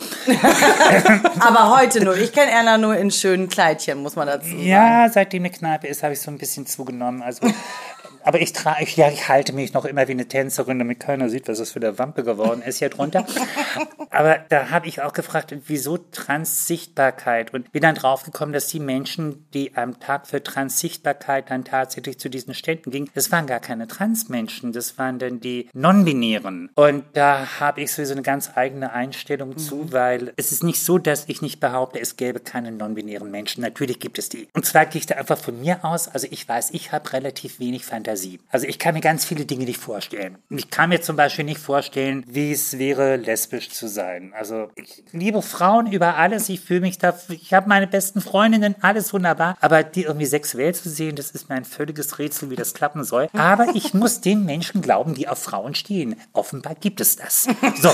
Aber heute nur. Ich kenne Erna nur in schönen Kleidchen, muss man dazu sagen. Ja, seitdem eine Kneipe ist, habe ich so ein bisschen zugenommen. Also, aber ich trage, ich, ja, ich halte mich noch immer wie eine Tänzerin, damit keiner sieht, was das für eine Wampe geworden ist hier drunter. Aber da habe ich auch gefragt, wieso Transsichtbarkeit? Und bin dann draufgekommen, dass die Menschen, die am Tag für Transsichtbarkeit dann tatsächlich zu diesen Ständen gingen, das waren gar keine Transmenschen, das waren dann die Non-Binären. Und da habe ich sowieso eine ganz eigene Einstellung mhm. zu, weil es ist nicht so, dass ich nicht behaupte, es gäbe keine non-binären Menschen. Natürlich gibt es die. Und zwar gehe ich da einfach von mir aus, also ich weiß, ich habe relativ wenig Fantasie. Also ich kann mir ganz viele Dinge nicht vorstellen. Ich kann mir zum Beispiel nicht vorstellen, wie es wäre, lesbisch zu sein. Also ich liebe Frauen über alles. Ich fühle mich da, ich habe meine besten Freundinnen, alles wunderbar. Aber die irgendwie sexuell zu sehen, das ist mir ein völliges Rätsel, wie das klappen soll. Aber ich muss den Menschen glauben, die auf Frauen stehen. Offenbar gibt es das. So.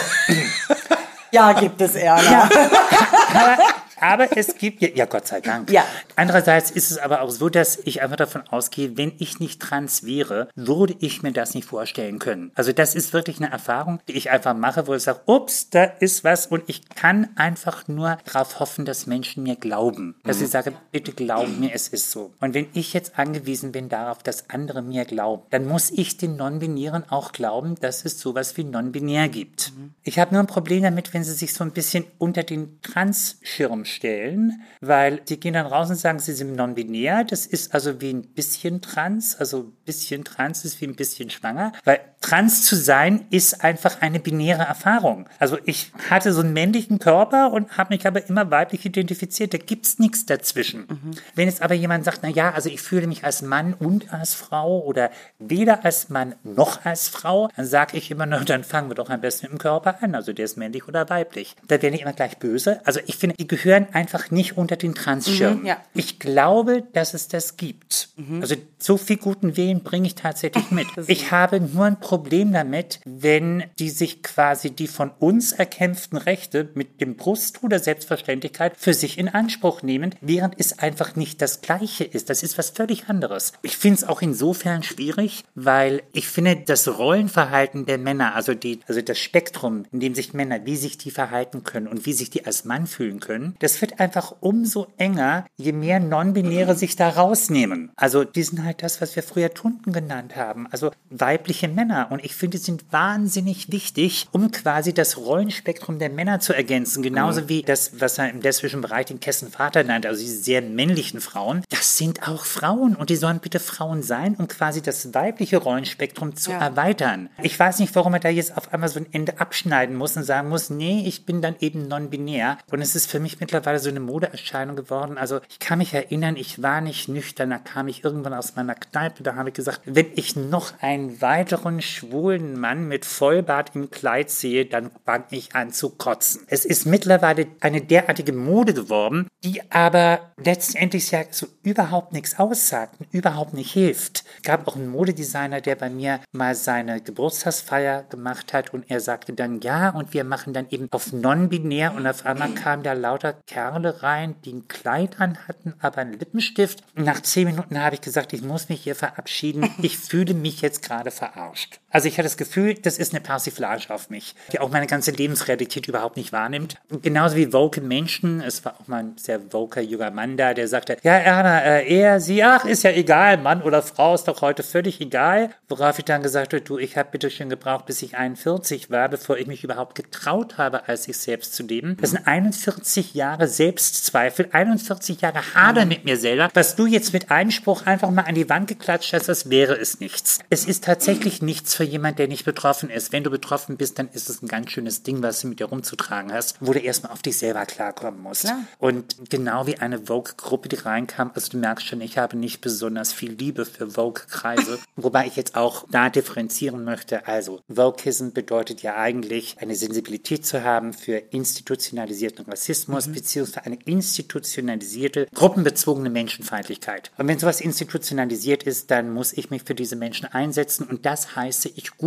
Ja, gibt es, Erna. Ja. Aber, aber es gibt, ja, ja Gott sei Dank. Ja. Andererseits ist es aber auch so, dass ich einfach davon ausgehe, wenn ich nicht trans wäre, würde ich mir das nicht vorstellen können. Also das ist wirklich eine Erfahrung, die ich einfach mache, wo ich sage, ups, da ist was und ich kann einfach nur darauf hoffen, dass Menschen mir glauben. Dass sie sagen, bitte glaub mir, es ist so. Und wenn ich jetzt angewiesen bin darauf, dass andere mir glauben, dann muss ich den Non-Binären auch glauben, dass es sowas wie Non-Binär gibt. Mhm. Ich habe nur ein Problem damit, wenn sie sich so ein bisschen unter den Trans-Schirm stellen, weil die gehen dann raus und sagen, sie sind non-binär. Das ist also wie ein bisschen trans, also ein bisschen trans ist wie ein bisschen schwanger, weil trans zu sein ist einfach eine binäre Erfahrung. Also ich hatte so einen männlichen Körper und habe mich aber immer weiblich identifiziert. Da gibt's nichts dazwischen. Mhm. Wenn jetzt aber jemand sagt, na ja, also ich fühle mich als Mann und als Frau oder weder als Mann noch als Frau, dann sage ich immer, na, dann fangen wir doch am besten mit dem Körper an. Also der ist männlich oder weiblich. Da werde ich immer gleich böse. Also ich finde, die gehören einfach nicht unter den Transschirm. Mhm, ja. Ich glaube, dass es das gibt. Mhm. Also so viel guten Willen bringe ich tatsächlich mit. Ich habe nur ein Problem damit, wenn die sich quasi die von uns erkämpften Rechte mit dem Brustton der Selbstverständlichkeit für sich in Anspruch nehmen, während es einfach nicht das Gleiche ist. Das ist was völlig anderes. Ich finde es auch insofern schwierig, weil ich finde, das Rollenverhalten der Männer, also, die, also das Spektrum, in dem sich Männer, wie sich die verhalten können und wie sich die als Mann fühlen können, das wird einfach umso enger, je mehr Non-Binäre sich da rausnehmen. Also die sind halt das, was wir früher Tunden genannt haben, also weibliche Männer. Und ich finde, die sind wahnsinnig wichtig, um quasi das Rollenspektrum der Männer zu ergänzen. Genauso mhm. wie das, was er im lesbischen Bereich den Kessenvater nennt, also die sehr männlichen Frauen. Das sind auch Frauen und die sollen bitte Frauen sein, um quasi das weibliche Rollenspektrum zu ja. erweitern. Ich weiß nicht, warum er da jetzt auf einmal so ein Ende abschneiden muss und sagen muss, nee, ich bin dann eben non-binär. Und es ist für mich mittlerweile so eine Modeerscheinung geworden. Also ich kann mich erinnern, ich war nicht nüchtern, da kam ich irgendwann aus meiner Kneipe, da habe ich gesagt, wenn ich noch einen weiteren schwulen Mann mit Vollbart im Kleid sehe, dann fange ich an zu kotzen. Es ist mittlerweile eine derartige Mode geworden, die aber letztendlich ja so überhaupt nichts aussagt und überhaupt nicht hilft. Es gab auch einen Modedesigner, der bei mir mal seine Geburtstagsfeier gemacht hat und er sagte dann, ja, und wir machen dann eben auf non-binär und auf einmal kam da lauter Kerle rein, die ein Kleid an hatten, aber einen Lippenstift. Und nach zehn Minuten habe ich gesagt, ich muss mich hier verabschieden. Ich fühle mich jetzt gerade verarscht. Also ich hatte das Gefühl, das ist eine Persiflage auf mich, die auch meine ganze Lebensrealität überhaupt nicht wahrnimmt. Und genauso wie woke Menschen, es war auch mal ein sehr woker junger Mann da, der sagte, ja Erna, äh, er, sie, ach, ist ja egal, Mann oder Frau, ist doch heute völlig egal. Worauf ich dann gesagt habe, du, ich habe bitte schön gebraucht, bis ich einundvierzig war, bevor ich mich überhaupt getraut habe, als ich selbst zu leben. Das sind einundvierzig Jahre Selbstzweifel, einundvierzig Jahre Hader mit mir selber. Was du jetzt mit Einspruch einfach mal an die Wand geklatscht hast, das wäre es nichts. Es ist tatsächlich nichts für jemand, der nicht betroffen ist. Wenn du betroffen bist, dann ist es ein ganz schönes Ding, was du mit dir rumzutragen hast, wo du erstmal auf dich selber klarkommen musst. Klar. Und genau wie eine Vogue-Gruppe, die reinkam, also du merkst schon, ich habe nicht besonders viel Liebe für Vogue-Kreise, wobei ich jetzt auch da differenzieren möchte. Also Vogueism bedeutet ja eigentlich, eine Sensibilität zu haben für institutionalisierten Rassismus, mhm. beziehungsweise eine institutionalisierte, gruppenbezogene Menschenfeindlichkeit. Und wenn sowas institutionalisiert ist, dann muss ich mich für diese Menschen einsetzen und das heiße ich gut.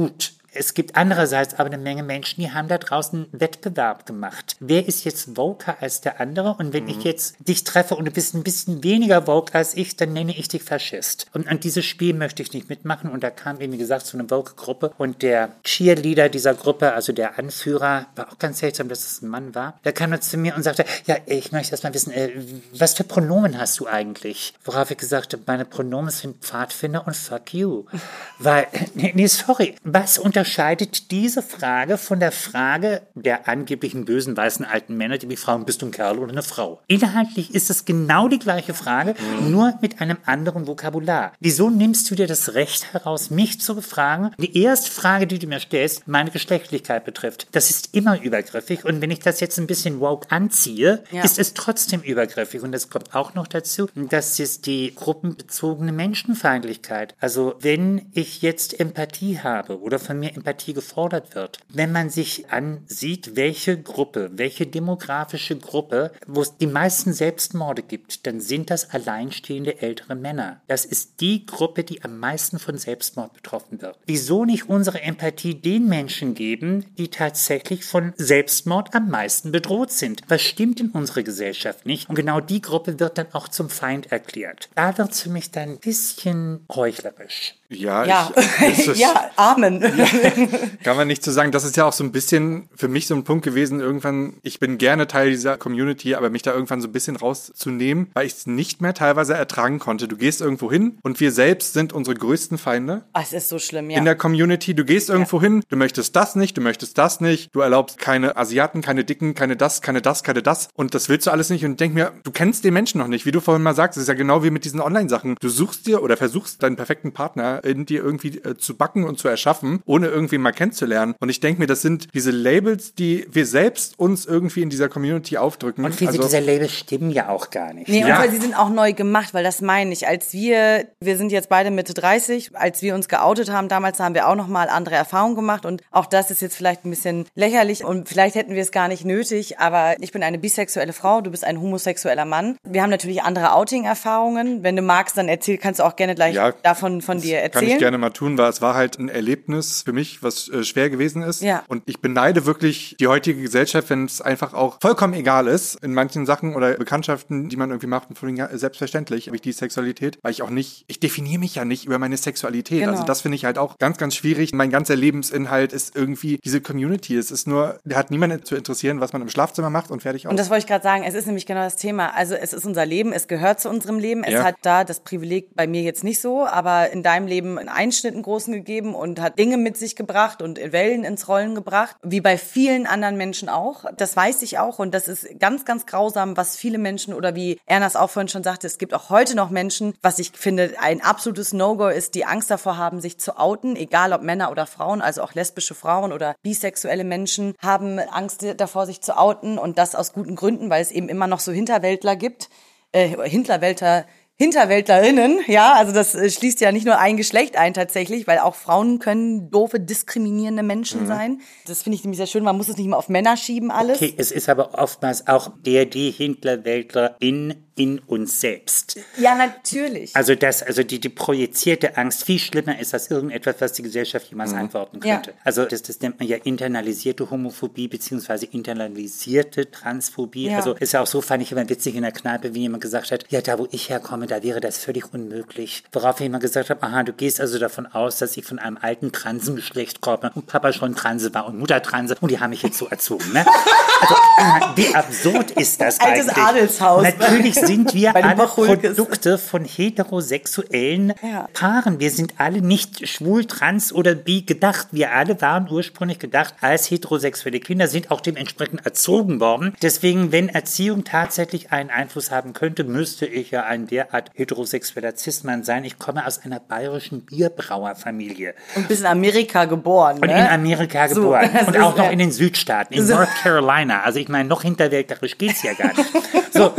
Es gibt andererseits aber eine Menge Menschen, die haben da draußen einen Wettbewerb gemacht. Wer ist jetzt woker als der andere? Und wenn mhm. ich jetzt dich treffe und du bist ein bisschen weniger woke als ich, dann nenne ich dich Faschist. Und an dieses Spiel möchte ich nicht mitmachen. Und da kam, wie gesagt, so eine woke-Gruppe. Und der Cheerleader dieser Gruppe, also der Anführer, war auch ganz seltsam, dass es ein Mann war. Der kam dann zu mir und sagte, ja, ich möchte erst mal wissen, äh, was für Pronomen hast du eigentlich? Worauf ich gesagt habe, meine Pronomen sind Pfadfinder und fuck you. Weil, nee, nee, sorry, was unterscheidet diese Frage von der Frage der angeblichen bösen weißen alten Männer, die mich fragen, bist du ein Kerl oder eine Frau? Inhaltlich ist es genau die gleiche Frage, mhm. nur mit einem anderen Vokabular. Wieso nimmst du dir das Recht heraus, mich zu befragen? Die erste Frage, die du mir stellst, meine Geschlechtlichkeit betrifft. Das ist immer übergriffig und wenn ich das jetzt ein bisschen woke anziehe, ja. ist es trotzdem übergriffig. Und es kommt auch noch dazu, das ist die gruppenbezogene Menschenfeindlichkeit. Also wenn ich jetzt Empathie habe oder von mir Empathie gefordert wird, wenn man sich ansieht, welche Gruppe, welche demografische Gruppe, wo es die meisten Selbstmorde gibt, dann sind das alleinstehende ältere Männer. Das ist die Gruppe, die am meisten von Selbstmord betroffen wird. Wieso nicht unsere Empathie den Menschen geben, die tatsächlich von Selbstmord am meisten bedroht sind? Was stimmt in unserer Gesellschaft nicht? Und genau die Gruppe wird dann auch zum Feind erklärt. Da wird es für mich dann ein bisschen heuchlerisch. Ja, ja. Ich, ist, ja, Amen. Ja, kann man nicht so sagen. Das ist ja auch so ein bisschen für mich so ein Punkt gewesen, irgendwann, ich bin gerne Teil dieser Community, aber mich da irgendwann so ein bisschen rauszunehmen, weil ich es nicht mehr teilweise ertragen konnte. Du gehst irgendwo hin und wir selbst sind unsere größten Feinde. Ach, es ist so schlimm, ja. In der Community, du gehst irgendwo ja. hin, du möchtest das nicht, du möchtest das nicht, du erlaubst keine Asiaten, keine Dicken, keine das, keine das, keine das und das willst du alles nicht und denk mir, du kennst den Menschen noch nicht, wie du vorhin mal sagst, es ist ja genau wie mit diesen Online-Sachen. Du suchst dir oder versuchst deinen perfekten Partner in dir irgendwie äh, zu backen und zu erschaffen, ohne irgendwie mal kennenzulernen. Und ich denke mir, das sind diese Labels, die wir selbst uns irgendwie in dieser Community aufdrücken. Und viele also, dieser Labels stimmen ja auch gar nicht. Nee, ja. und weil sie sind auch neu gemacht, weil das meine ich. Als wir, wir sind jetzt beide Mitte dreißig, als wir uns geoutet haben, damals haben wir auch nochmal andere Erfahrungen gemacht und auch das ist jetzt vielleicht ein bisschen lächerlich und vielleicht hätten wir es gar nicht nötig, aber ich bin eine bisexuelle Frau, du bist ein homosexueller Mann. Wir haben natürlich andere Outing-Erfahrungen. Wenn du magst, dann erzähl, kannst du auch gerne gleich ja, davon von dir erzählen. Kann ich gerne mal tun, weil es war halt ein Erlebnis für mich, was äh, schwer gewesen ist. Ja. Und ich beneide wirklich die heutige Gesellschaft, wenn es einfach auch vollkommen egal ist, in manchen Sachen oder Bekanntschaften, die man irgendwie macht, und von ja, selbstverständlich habe ich die Sexualität, weil ich auch nicht, ich definiere mich ja nicht über meine Sexualität. Genau. Also das finde ich halt auch ganz, ganz schwierig. Mein ganzer Lebensinhalt ist irgendwie diese Community. Es ist nur, der hat niemanden zu interessieren, was man im Schlafzimmer macht und fertig aus. Und das wollte ich gerade sagen, es ist nämlich genau das Thema. Also es ist unser Leben, es gehört zu unserem Leben. Es ja. hat da das Privileg bei mir jetzt nicht so, aber in deinem Leben einen Einschnitt, einen großen gegeben und hat Dinge mit sich gebracht und Wellen ins Rollen gebracht, wie bei vielen anderen Menschen auch. Das weiß ich auch und das ist ganz, ganz grausam, was viele Menschen oder wie Ernas auch vorhin schon sagte, es gibt auch heute noch Menschen, was ich finde ein absolutes No-Go ist, die Angst davor haben, sich zu outen, egal ob Männer oder Frauen, also auch lesbische Frauen oder bisexuelle Menschen haben Angst davor, sich zu outen und das aus guten Gründen, weil es eben immer noch so Hinterwäldler gibt, äh, Hinterwälder, Hinterwäldlerinnen, ja, also das schließt ja nicht nur ein Geschlecht ein tatsächlich, weil auch Frauen können doofe, diskriminierende Menschen mhm. sein. Das finde ich nämlich sehr schön, man muss es nicht immer auf Männer schieben alles. Okay, es ist aber oftmals auch der, die Hinterwäldlerin in uns selbst. Ja, natürlich. Also das, also die, die projizierte Angst, viel schlimmer ist als irgendetwas, was die Gesellschaft jemals mhm. antworten könnte. Ja. Also das, das nennt man ja internalisierte Homophobie beziehungsweise internalisierte Transphobie. Ja. Also ist ja auch so, fand ich immer witzig in der Kneipe, wie jemand gesagt hat, ja, da wo ich herkomme, da wäre das völlig unmöglich. Worauf ich immer gesagt habe, aha, du gehst also davon aus, dass ich von einem alten Transengeschlecht komme und Papa schon Transe war und Mutter Transe und die haben mich jetzt so erzogen. Ne? Also wie absurd ist das Altes eigentlich? Adelshaus. Natürlich sind wir alle Produkte von heterosexuellen ja. Paaren. Wir sind alle nicht schwul, trans oder bi gedacht. Wir alle waren ursprünglich gedacht als heterosexuelle Kinder, sind auch dementsprechend erzogen worden. Deswegen, wenn Erziehung tatsächlich einen Einfluss haben könnte, müsste ich ja ein derart heterosexueller Cis-Mann sein. Ich komme aus einer bayerischen Bierbrauerfamilie. Und bist in Amerika geboren, Und ne? in Amerika so, geboren. Und auch noch ja. in den Südstaaten, in so. North Carolina. Also ich meine, noch hinterwäldlerisch geht's ja gar nicht. So.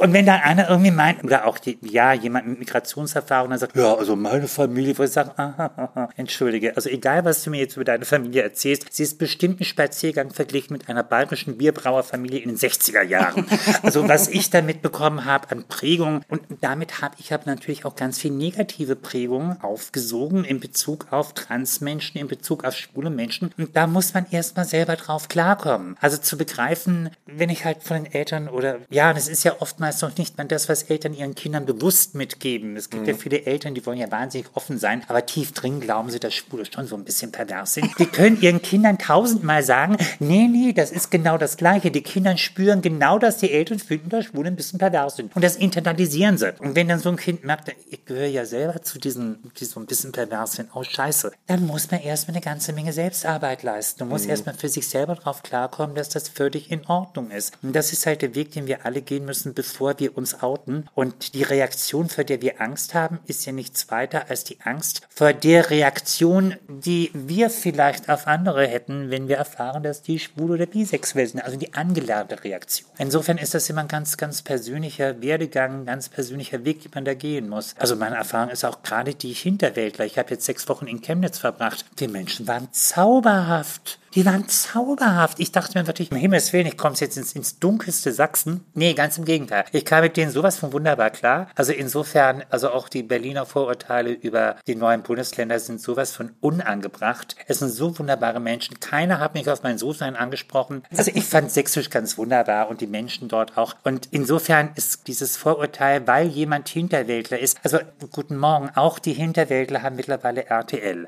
Und wenn dann einer irgendwie meint, oder auch die, ja, jemand mit Migrationserfahrung, dann sagt, ja, also meine Familie, wo ich sage, aha, aha, entschuldige, also egal, was du mir jetzt über deine Familie erzählst, sie ist bestimmt ein Spaziergang verglichen mit einer bayerischen Bierbrauerfamilie in den sechziger Jahren. Also was ich da mitbekommen habe an Prägungen, und damit habe ich hab natürlich auch ganz viel negative Prägungen aufgesogen in Bezug auf Transmenschen, in Bezug auf schwule Menschen. Und da muss man erstmal selber drauf klarkommen. Also zu begreifen, wenn ich halt von den Eltern oder, ja, das ist ja oftmals noch nicht mal das, was Eltern ihren Kindern bewusst mitgeben. Es gibt mhm. ja viele Eltern, die wollen ja wahnsinnig offen sein, aber tief drin glauben sie, dass Schwule schon so ein bisschen pervers sind. Die können ihren Kindern tausendmal sagen, nee, nee, das ist genau das Gleiche. Die Kinder spüren genau, dass die Eltern finden, dass Schwule ein bisschen pervers sind. Und das internalisieren sie. Und wenn dann so ein Kind merkt, ich gehöre ja selber zu diesen, die so ein bisschen pervers sind, oh scheiße, dann muss man erstmal eine ganze Menge Selbstarbeit leisten. Man muss mhm. erstmal für sich selber drauf klarkommen, dass das völlig in Ordnung ist. Und das ist halt der Weg, den wir alle gehen müssen, bevor wir uns outen. Und die Reaktion, vor der wir Angst haben, ist ja nichts weiter als die Angst vor der Reaktion, die wir vielleicht auf andere hätten, wenn wir erfahren, dass die schwul oder bisexuell sind. Also die angelernte Reaktion. Insofern ist das immer ein ganz, ganz persönlicher Werdegang, ein ganz persönlicher Weg, den man da gehen muss. Also meine Erfahrung ist auch gerade die Hinterwäldler. Ich habe jetzt sechs Wochen in Chemnitz verbracht. Die Menschen waren zauberhaft. Die waren zauberhaft. Ich dachte mir wirklich, um Himmels Willen, ich komme jetzt ins, ins dunkelste Sachsen. Nee, ganz im Gegenteil. Ich kam mit denen sowas von wunderbar klar. Also insofern, also auch die Berliner Vorurteile über die neuen Bundesländer sind sowas von unangebracht. Es sind so wunderbare Menschen. Keiner hat mich auf mein So-Sein angesprochen. Also ich fand Sächsisch ganz wunderbar und die Menschen dort auch. Und insofern ist dieses Vorurteil, weil jemand Hinterwäldler ist, also guten Morgen, auch die Hinterwäldler haben mittlerweile R T L.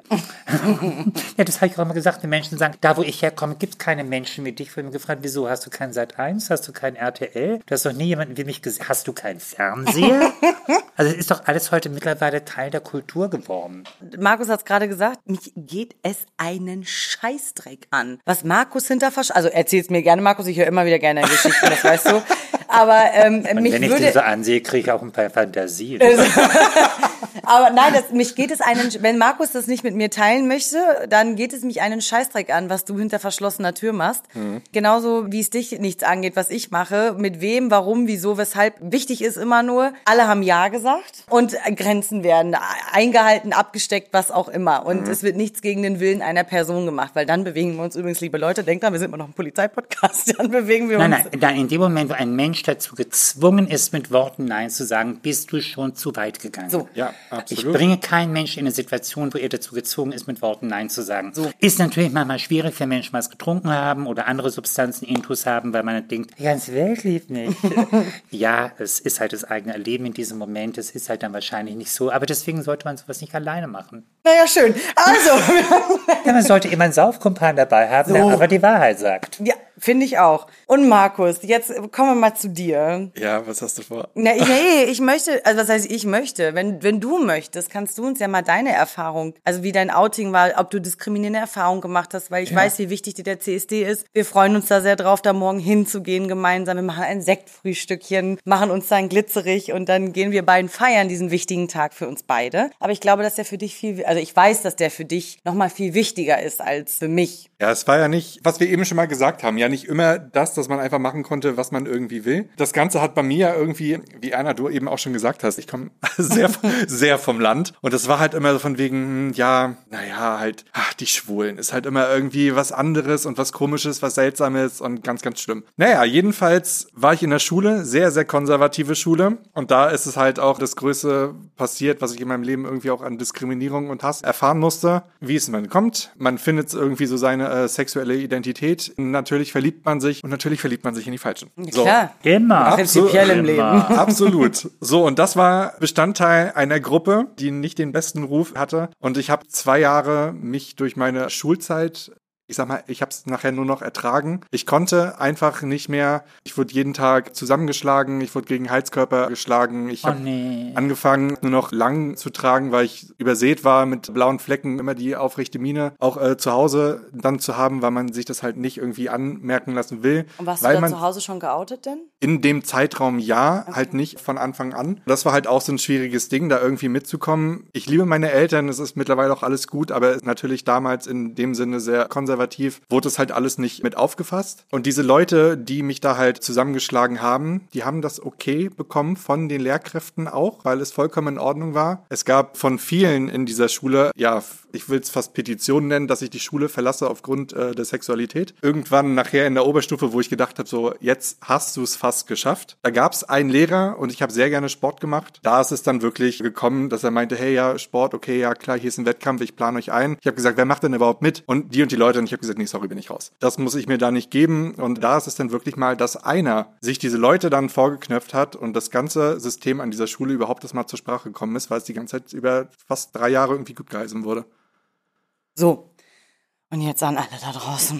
Ja, das habe ich auch immer gesagt. Die Menschen sagen, da wo ich herkomme, gibt es keine Menschen wie dich. Ich wurde mir gefragt, wieso? Hast du kein Sat eins? Hast du kein R T L? Du hast doch nie jemanden wie mich gesehen. Hast du keinen Fernseher? Also es ist doch alles heute mittlerweile Teil der Kultur geworden. Markus hat es gerade gesagt, mich geht es einen Scheißdreck an. Was Markus hinter versch... Also erzähl's mir gerne, Markus, ich höre immer wieder gerne Geschichten, das weißt du. Aber ähm, mich wenn ich würde... den so ansehe, kriege ich auch ein paar Fantasien. Aber nein, das, mich geht es einen... Wenn Markus das nicht mit mir teilen möchte, dann geht es mich einen Scheißdreck an, was du hinter verschlossener Tür machst. Mhm. Genauso wie es dich nichts angeht, was ich mache. Mit wem, warum, wieso, weshalb. Wichtig ist immer nur, alle haben Ja gesagt und Grenzen werden eingehalten, abgesteckt, was auch immer. Und mhm. es wird nichts gegen den Willen einer Person gemacht, weil dann bewegen wir uns übrigens, liebe Leute, denkt dran, wir sind immer noch ein Polizeipodcast, dann bewegen wir uns. Nein, nein, dann in dem Moment, wo ein Mensch dazu gezwungen ist, mit Worten Nein zu sagen, bist du schon zu weit gegangen. So. Ja, absolut. Ich bringe keinen Menschen in eine Situation, wo er dazu gezwungen ist, mit Worten Nein zu sagen. So. Ist natürlich manchmal schwierig, wenn Menschen was getrunken haben oder andere Substanzen Intus haben, weil man denkt, die ganze Welt liebt mich. Ja, es ist halt das eigene Erleben in diesem Moment, es ist halt dann wahrscheinlich nicht so, aber deswegen sollte man sowas nicht alleine machen. Naja, schön. Also. Ja, man sollte immer einen Saufkumpan dabei haben, so. Der aber die Wahrheit sagt. Ja, finde ich auch. Und Markus, jetzt kommen wir mal zu dir. Ja, was hast du vor? Na, nee, ich möchte, also was heißt ich möchte? Wenn, wenn du möchtest, kannst du uns ja mal deine Erfahrung, also wie dein Outing war, ob du diskriminierende Erfahrungen gemacht hast, weil ich ja. weiß, wie wichtig dir der C S D ist. Wir freuen uns da sehr drauf, da morgen hinzugehen gemeinsam. Wir machen ein Sektfrühstückchen, machen uns dann glitzerig und dann gehen wir beiden feiern diesen wichtigen Tag für uns beide. Aber ich glaube, dass der für dich viel, also ich weiß, dass der für dich nochmal viel wichtiger ist als für mich. Ja, es war ja nicht, was wir eben schon mal gesagt haben, ja nicht immer das, dass man einfach machen konnte, was man irgendwie will. Das Ganze hat bei mir ja irgendwie, wie Anna, du eben auch schon gesagt hast, ich komme sehr, sehr vom Land und das war halt immer so von wegen, ja, naja, halt, ach, die Schwulen ist halt immer irgendwie was anderes und was Komisches, was Seltsames und ganz, ganz schlimm. Naja, jedenfalls war ich in der Schule, sehr, sehr konservative Schule und da ist es halt auch das Größte passiert, was ich in meinem Leben irgendwie auch an Diskriminierung und Hass erfahren musste. Wie es man kommt, man findet irgendwie so seine äh, sexuelle Identität. Natürlich verliebt man sich und natürlich verliebt man sich in die Falschen. So. Klar, immer. Prinzipiell im Leben. Absolut. So, und das war Bestandteil einer Gruppe, die nicht den besten Ruf hatte. Und ich habe zwei Jahre mich durch meine Schulzeit, ich sag mal, ich habe es nachher nur noch ertragen. Ich konnte einfach nicht mehr. Ich wurde jeden Tag zusammengeschlagen. Ich wurde gegen Heizkörper geschlagen. Ich habe oh nee. angefangen, nur noch lang zu tragen, weil ich übersät war mit blauen Flecken. Immer die aufrechte Miene auch äh, zu Hause dann zu haben, weil man sich das halt nicht irgendwie anmerken lassen will. Und warst weil du dann man zu Hause schon geoutet denn? In dem Zeitraum ja, okay. Halt nicht von Anfang an. Das war halt auch so ein schwieriges Ding, da irgendwie mitzukommen. Ich liebe meine Eltern, es ist mittlerweile auch alles gut, aber natürlich damals in dem Sinne sehr konservativ konservativ, wurde es halt alles nicht mit aufgefasst. Und diese Leute, die mich da halt zusammengeschlagen haben, die haben das okay bekommen von den Lehrkräften auch, weil es vollkommen in Ordnung war. Es gab von vielen in dieser Schule, ja, ich will es fast Petitionen nennen, dass ich die Schule verlasse aufgrund äh, der Sexualität. Irgendwann nachher in der Oberstufe, wo ich gedacht habe, so, jetzt hast du es fast geschafft. Da gab es einen Lehrer und ich habe sehr gerne Sport gemacht. Da ist es dann wirklich gekommen, dass er meinte, hey, ja, Sport, okay, ja, klar, hier ist ein Wettkampf, ich plane euch ein. Ich habe gesagt, wer macht denn überhaupt mit? Und die und die Leute, und ich habe gesagt, nee, sorry, bin ich raus. Das muss ich mir da nicht geben. Und da ist es dann wirklich mal, dass einer sich diese Leute dann vorgeknöpft hat und das ganze System an dieser Schule überhaupt das mal zur Sprache gekommen ist, weil es die ganze Zeit über fast drei Jahre irgendwie gut geheißen wurde. So, und jetzt an alle da draußen.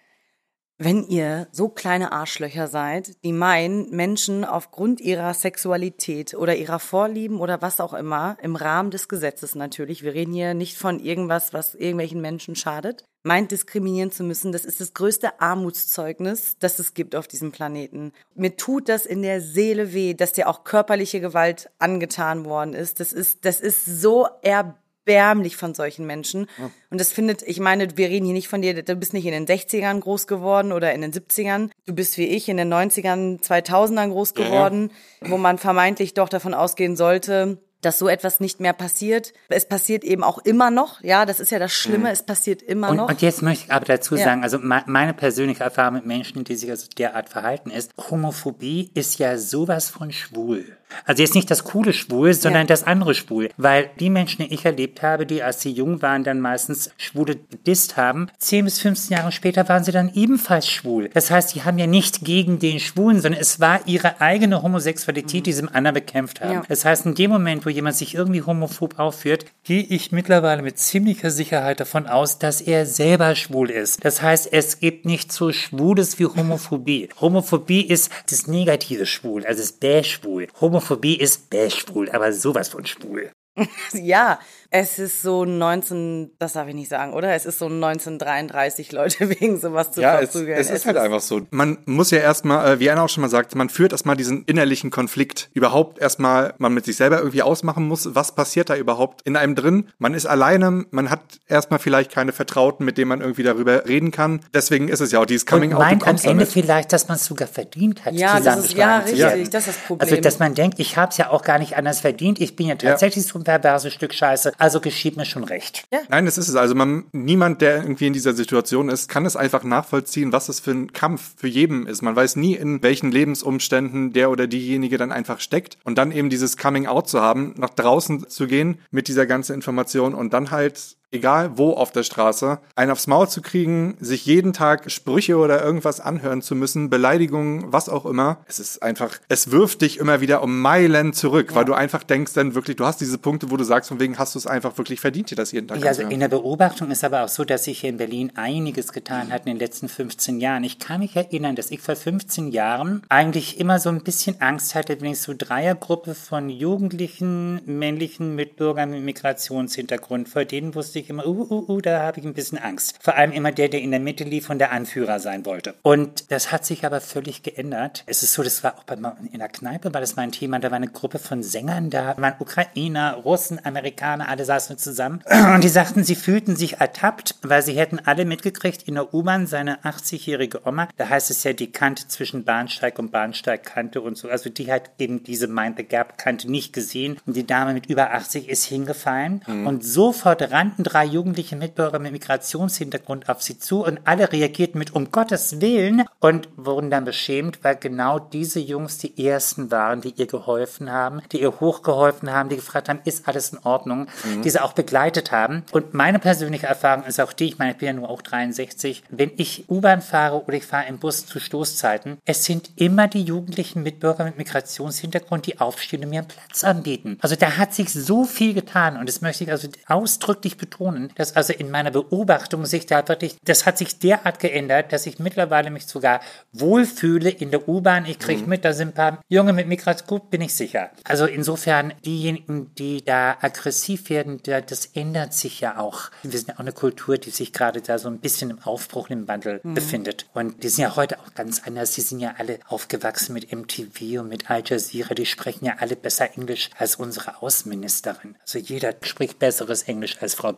Wenn ihr so kleine Arschlöcher seid, die meinen, Menschen aufgrund ihrer Sexualität oder ihrer Vorlieben oder was auch immer, im Rahmen des Gesetzes natürlich, wir reden hier nicht von irgendwas, was irgendwelchen Menschen schadet, meint diskriminieren zu müssen, das ist das größte Armutszeugnis, das es gibt auf diesem Planeten. Mir tut das in der Seele weh, dass dir auch körperliche Gewalt angetan worden ist. Das ist, das ist so erbärmlich. Erbärmlich von solchen Menschen. Ja. Und das findet, ich meine, wir reden hier nicht von dir, du bist nicht in den sechzigern groß geworden oder in den siebzigern. Du bist wie ich in den neunzigern, zweitausendern groß geworden, ja, ja. wo man vermeintlich doch davon ausgehen sollte, dass so etwas nicht mehr passiert. Es passiert eben auch immer noch, ja, das ist ja das Schlimme, mhm. es passiert immer und, noch. Und jetzt möchte ich aber dazu ja. sagen, also meine persönliche Erfahrung mit Menschen, die sich also derart verhalten ist, Homophobie ist ja sowas von schwul. Also jetzt nicht das coole Schwul, sondern ja. das andere Schwul. Weil die Menschen, die ich erlebt habe, die als sie jung waren, dann meistens Schwule gedisst haben, zehn bis fünfzehn Jahre später waren sie dann ebenfalls schwul. Das heißt, die haben ja nicht gegen den Schwulen, sondern es war ihre eigene Homosexualität, mhm. die sie im anderen bekämpft haben. Ja. Das heißt, in dem Moment, wo jemand sich irgendwie homophob aufführt, gehe ich mittlerweile mit ziemlicher Sicherheit davon aus, dass er selber schwul ist. Das heißt, es gibt nicht so Schwules wie Homophobie. Homophobie ist das negative Schwul, also das Bäh-Schwul. Homophobie ist bäh-schwul, aber sowas von schwul. Ja, es ist so neunzehn, das darf ich nicht sagen, oder? Es ist so neunzehnhundertdreiunddreißig, Leute wegen sowas zu ja, verprügeln. Ja, es, es ist halt einfach so. Man muss ja erstmal, wie Anna auch schon mal sagt, man führt erstmal diesen innerlichen Konflikt. Überhaupt erstmal, man mit sich selber irgendwie ausmachen muss, was passiert da überhaupt in einem drin. Man ist alleine, man hat erstmal vielleicht keine Vertrauten, mit denen man irgendwie darüber reden kann. Deswegen ist es ja auch dieses Coming Out. Und meint am Ende vielleicht, dass man es sogar verdient hat, ja, das ist, ja, richtig, ja. das ist das Problem. Also, dass man denkt, ich habe es ja auch gar nicht anders verdient, ich bin ja tatsächlich ja. so ein perverses Stück Scheiße, also geschieht mir schon recht. Ja. Nein, das ist es. Also man, niemand, der irgendwie in dieser Situation ist, kann es einfach nachvollziehen, was es für ein Kampf für jeden ist. Man weiß nie, in welchen Lebensumständen der oder diejenige dann einfach steckt. Und dann eben dieses Coming Out zu haben, nach draußen zu gehen mit dieser ganzen Information und dann halt, egal wo auf der Straße, einen aufs Maul zu kriegen, sich jeden Tag Sprüche oder irgendwas anhören zu müssen, Beleidigungen, was auch immer. Es ist einfach, es wirft dich immer wieder um Meilen zurück, ja. weil du einfach denkst dann wirklich, du hast diese Punkte, wo du sagst, von wegen hast du es einfach wirklich verdient, dir das jeden Tag ja, also in der Beobachtung ist aber auch so, dass sich hier in Berlin einiges getan hat in den letzten fünfzehn Jahren. Ich kann mich erinnern, dass ich vor fünfzehn Jahren eigentlich immer so ein bisschen Angst hatte, wenn ich so Dreiergruppe von jugendlichen, männlichen Mitbürgern mit Migrationshintergrund, vor denen wusste ich immer, uh, uh, uh, da habe ich ein bisschen Angst. Vor allem immer der, der in der Mitte lief und der Anführer sein wollte. Und das hat sich aber völlig geändert. Es ist so, das war auch bei, in der Kneipe, war das mein Thema, da war eine Gruppe von Sängern, da waren Ukrainer, Russen, Amerikaner, alle saßen zusammen und die sagten, sie fühlten sich ertappt, weil sie hätten alle mitgekriegt, in der U-Bahn seine achtzigjährige Oma, da heißt es ja die Kante zwischen Bahnsteig und Bahnsteigkante und so, also die hat eben diese Mind the Gap Kante nicht gesehen und die Dame mit über achtzig ist hingefallen mhm. und sofort rannten drei jugendliche Mitbürger mit Migrationshintergrund auf sie zu und alle reagierten mit um Gottes Willen und wurden dann beschämt, weil genau diese Jungs die ersten waren, die ihr geholfen haben, die ihr hochgeholfen haben, die gefragt haben, ist alles in Ordnung, mhm. die sie auch begleitet haben. Und meine persönliche Erfahrung ist auch die, ich meine, ich bin ja nur auch dreiundsechzig, wenn ich U-Bahn fahre oder ich fahre im Bus zu Stoßzeiten, es sind immer die jugendlichen Mitbürger mit Migrationshintergrund, die aufstehen und mir einen Platz anbieten. Also da hat sich so viel getan und das möchte ich also ausdrücklich betonen, dass also in meiner Beobachtung sich da wirklich, das hat sich derart geändert, dass ich mittlerweile mich sogar wohlfühle in der U-Bahn. Ich kriege mhm. mit, da sind ein paar Junge mit Migration, gut, bin ich sicher. Also insofern, diejenigen, die da aggressiv werden, das ändert sich ja auch. Wir sind ja auch eine Kultur, die sich gerade da so ein bisschen im Aufbruch, im Wandel mhm. befindet. Und die sind ja heute auch ganz anders. Die sind ja alle aufgewachsen mit M T V und mit Al Jazeera. Die sprechen ja alle besser Englisch als unsere Außenministerin. Also jeder spricht besseres Englisch als Frau Birgit.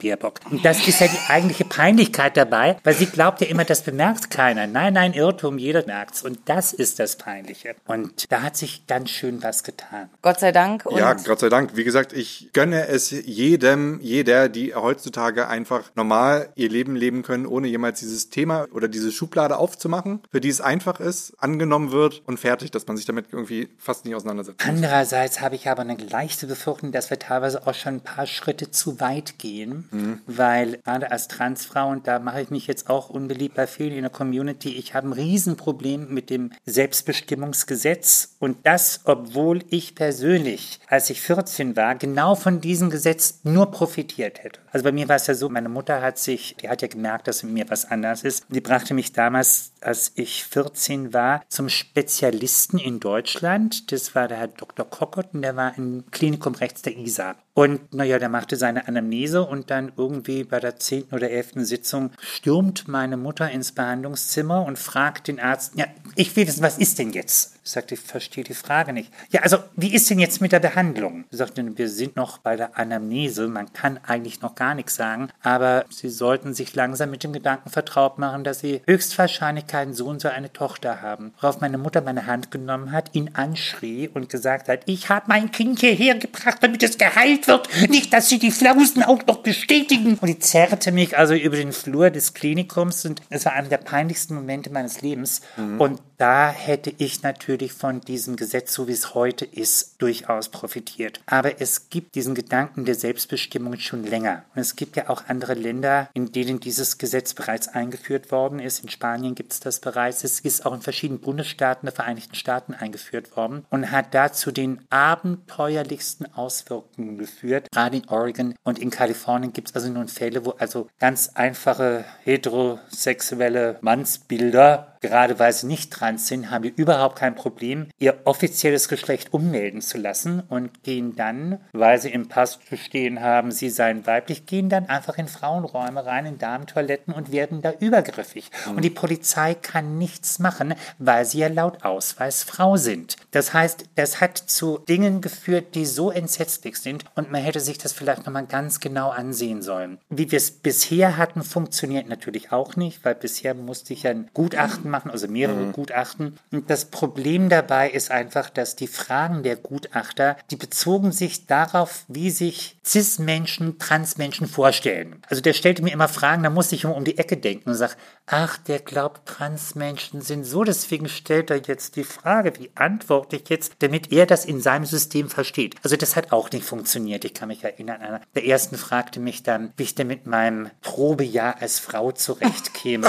Baerbock. Und das ist ja die eigentliche Peinlichkeit dabei, weil sie glaubt ja immer, das bemerkt keiner. Nein, nein, Irrtum, jeder merkt's. Und das ist das Peinliche. Und da hat sich ganz schön was getan. Gott sei Dank. Und ja, Gott sei Dank. Wie gesagt, ich gönne es jedem, jeder, die heutzutage einfach normal ihr Leben leben können, ohne jemals dieses Thema oder diese Schublade aufzumachen, für die es einfach ist, angenommen wird und fertig, dass man sich damit irgendwie fast nicht auseinandersetzt. Andererseits habe ich aber eine leichte Befürchtung, dass wir teilweise auch schon ein paar Schritte zu weit gehen, mhm. weil gerade als Transfrau, und da mache ich mich jetzt auch unbeliebt bei vielen in der Community, ich habe ein Riesenproblem mit dem Selbstbestimmungsgesetz und das, obwohl ich persönlich, als ich vierzehn war, genau von diesem Gesetz nur profitiert hätte. Also bei mir war es ja so, meine Mutter hat sich, die hat ja gemerkt, dass mit mir was anders ist. Die brachte mich damals, als ich vierzehn war, zum Spezialisten in Deutschland. Das war der Herr Doktor Kockert und der war im Klinikum rechts der I S A. Und naja, der machte seine Anamnese und dann irgendwie bei der zehnten oder elften Sitzung stürmt meine Mutter ins Behandlungszimmer und fragt den Arzt, ja, ich will wissen, was ist denn jetzt? Ich sagte, ich verstehe die Frage nicht. Ja, also, wie ist denn jetzt mit der Behandlung? Sie sagte, wir sind noch bei der Anamnese, man kann eigentlich noch gar nichts sagen, aber Sie sollten sich langsam mit dem Gedanken vertraut machen, dass Sie höchstwahrscheinlich keinen Sohn, so eine Tochter haben. Worauf meine Mutter meine Hand genommen hat, ihn anschrie und gesagt hat, ich habe mein Kind hierher gebracht, damit es geheilt wird, nicht, dass Sie die Flausen auch noch bestätigen. Und die zerrte mich also über den Flur des Klinikums und es war einer der peinlichsten Momente meines Lebens. Mhm. Und da hätte ich natürlich von diesem Gesetz, so wie es heute ist, durchaus profitiert. Aber es gibt diesen Gedanken der Selbstbestimmung schon länger. Und es gibt ja auch andere Länder, in denen dieses Gesetz bereits eingeführt worden ist. In Spanien gibt es das bereits. Es ist auch in verschiedenen Bundesstaaten der Vereinigten Staaten eingeführt worden und hat dazu den abenteuerlichsten Auswirkungen geführt. Gerade in Oregon und in Kalifornien gibt es also nun Fälle, wo also ganz einfache heterosexuelle Mannsbilder, gerade weil sie nicht trans sind, haben wir überhaupt kein Problem, ihr offizielles Geschlecht ummelden zu lassen und gehen dann, weil sie im Pass zu stehen haben, sie seien weiblich, gehen dann einfach in Frauenräume rein, in Damentoiletten und werden da übergriffig. Mhm. Und die Polizei kann nichts machen, weil sie ja laut Ausweis Frau sind. Das heißt, das hat zu Dingen geführt, die so entsetzlich sind und man hätte sich das vielleicht nochmal ganz genau ansehen sollen. Wie wir es bisher hatten, funktioniert natürlich auch nicht, weil bisher musste ich ja ein Gutachten machen, also mehrere mhm. Gutachten. Und das Problem dabei ist einfach, dass die Fragen der Gutachter, die bezogen sich darauf, wie sich Cis-Menschen, Trans-Menschen vorstellen. Also der stellte mir immer Fragen, da musste ich immer um die Ecke denken und sage, ach, der glaubt, Trans-Menschen sind so, deswegen stellt er jetzt die Frage, wie antworte ich jetzt, damit er das in seinem System versteht. Also das hat auch nicht funktioniert. Ich kann mich erinnern, einer der ersten fragte mich dann, wie ich denn mit meinem Probejahr als Frau zurechtkäme.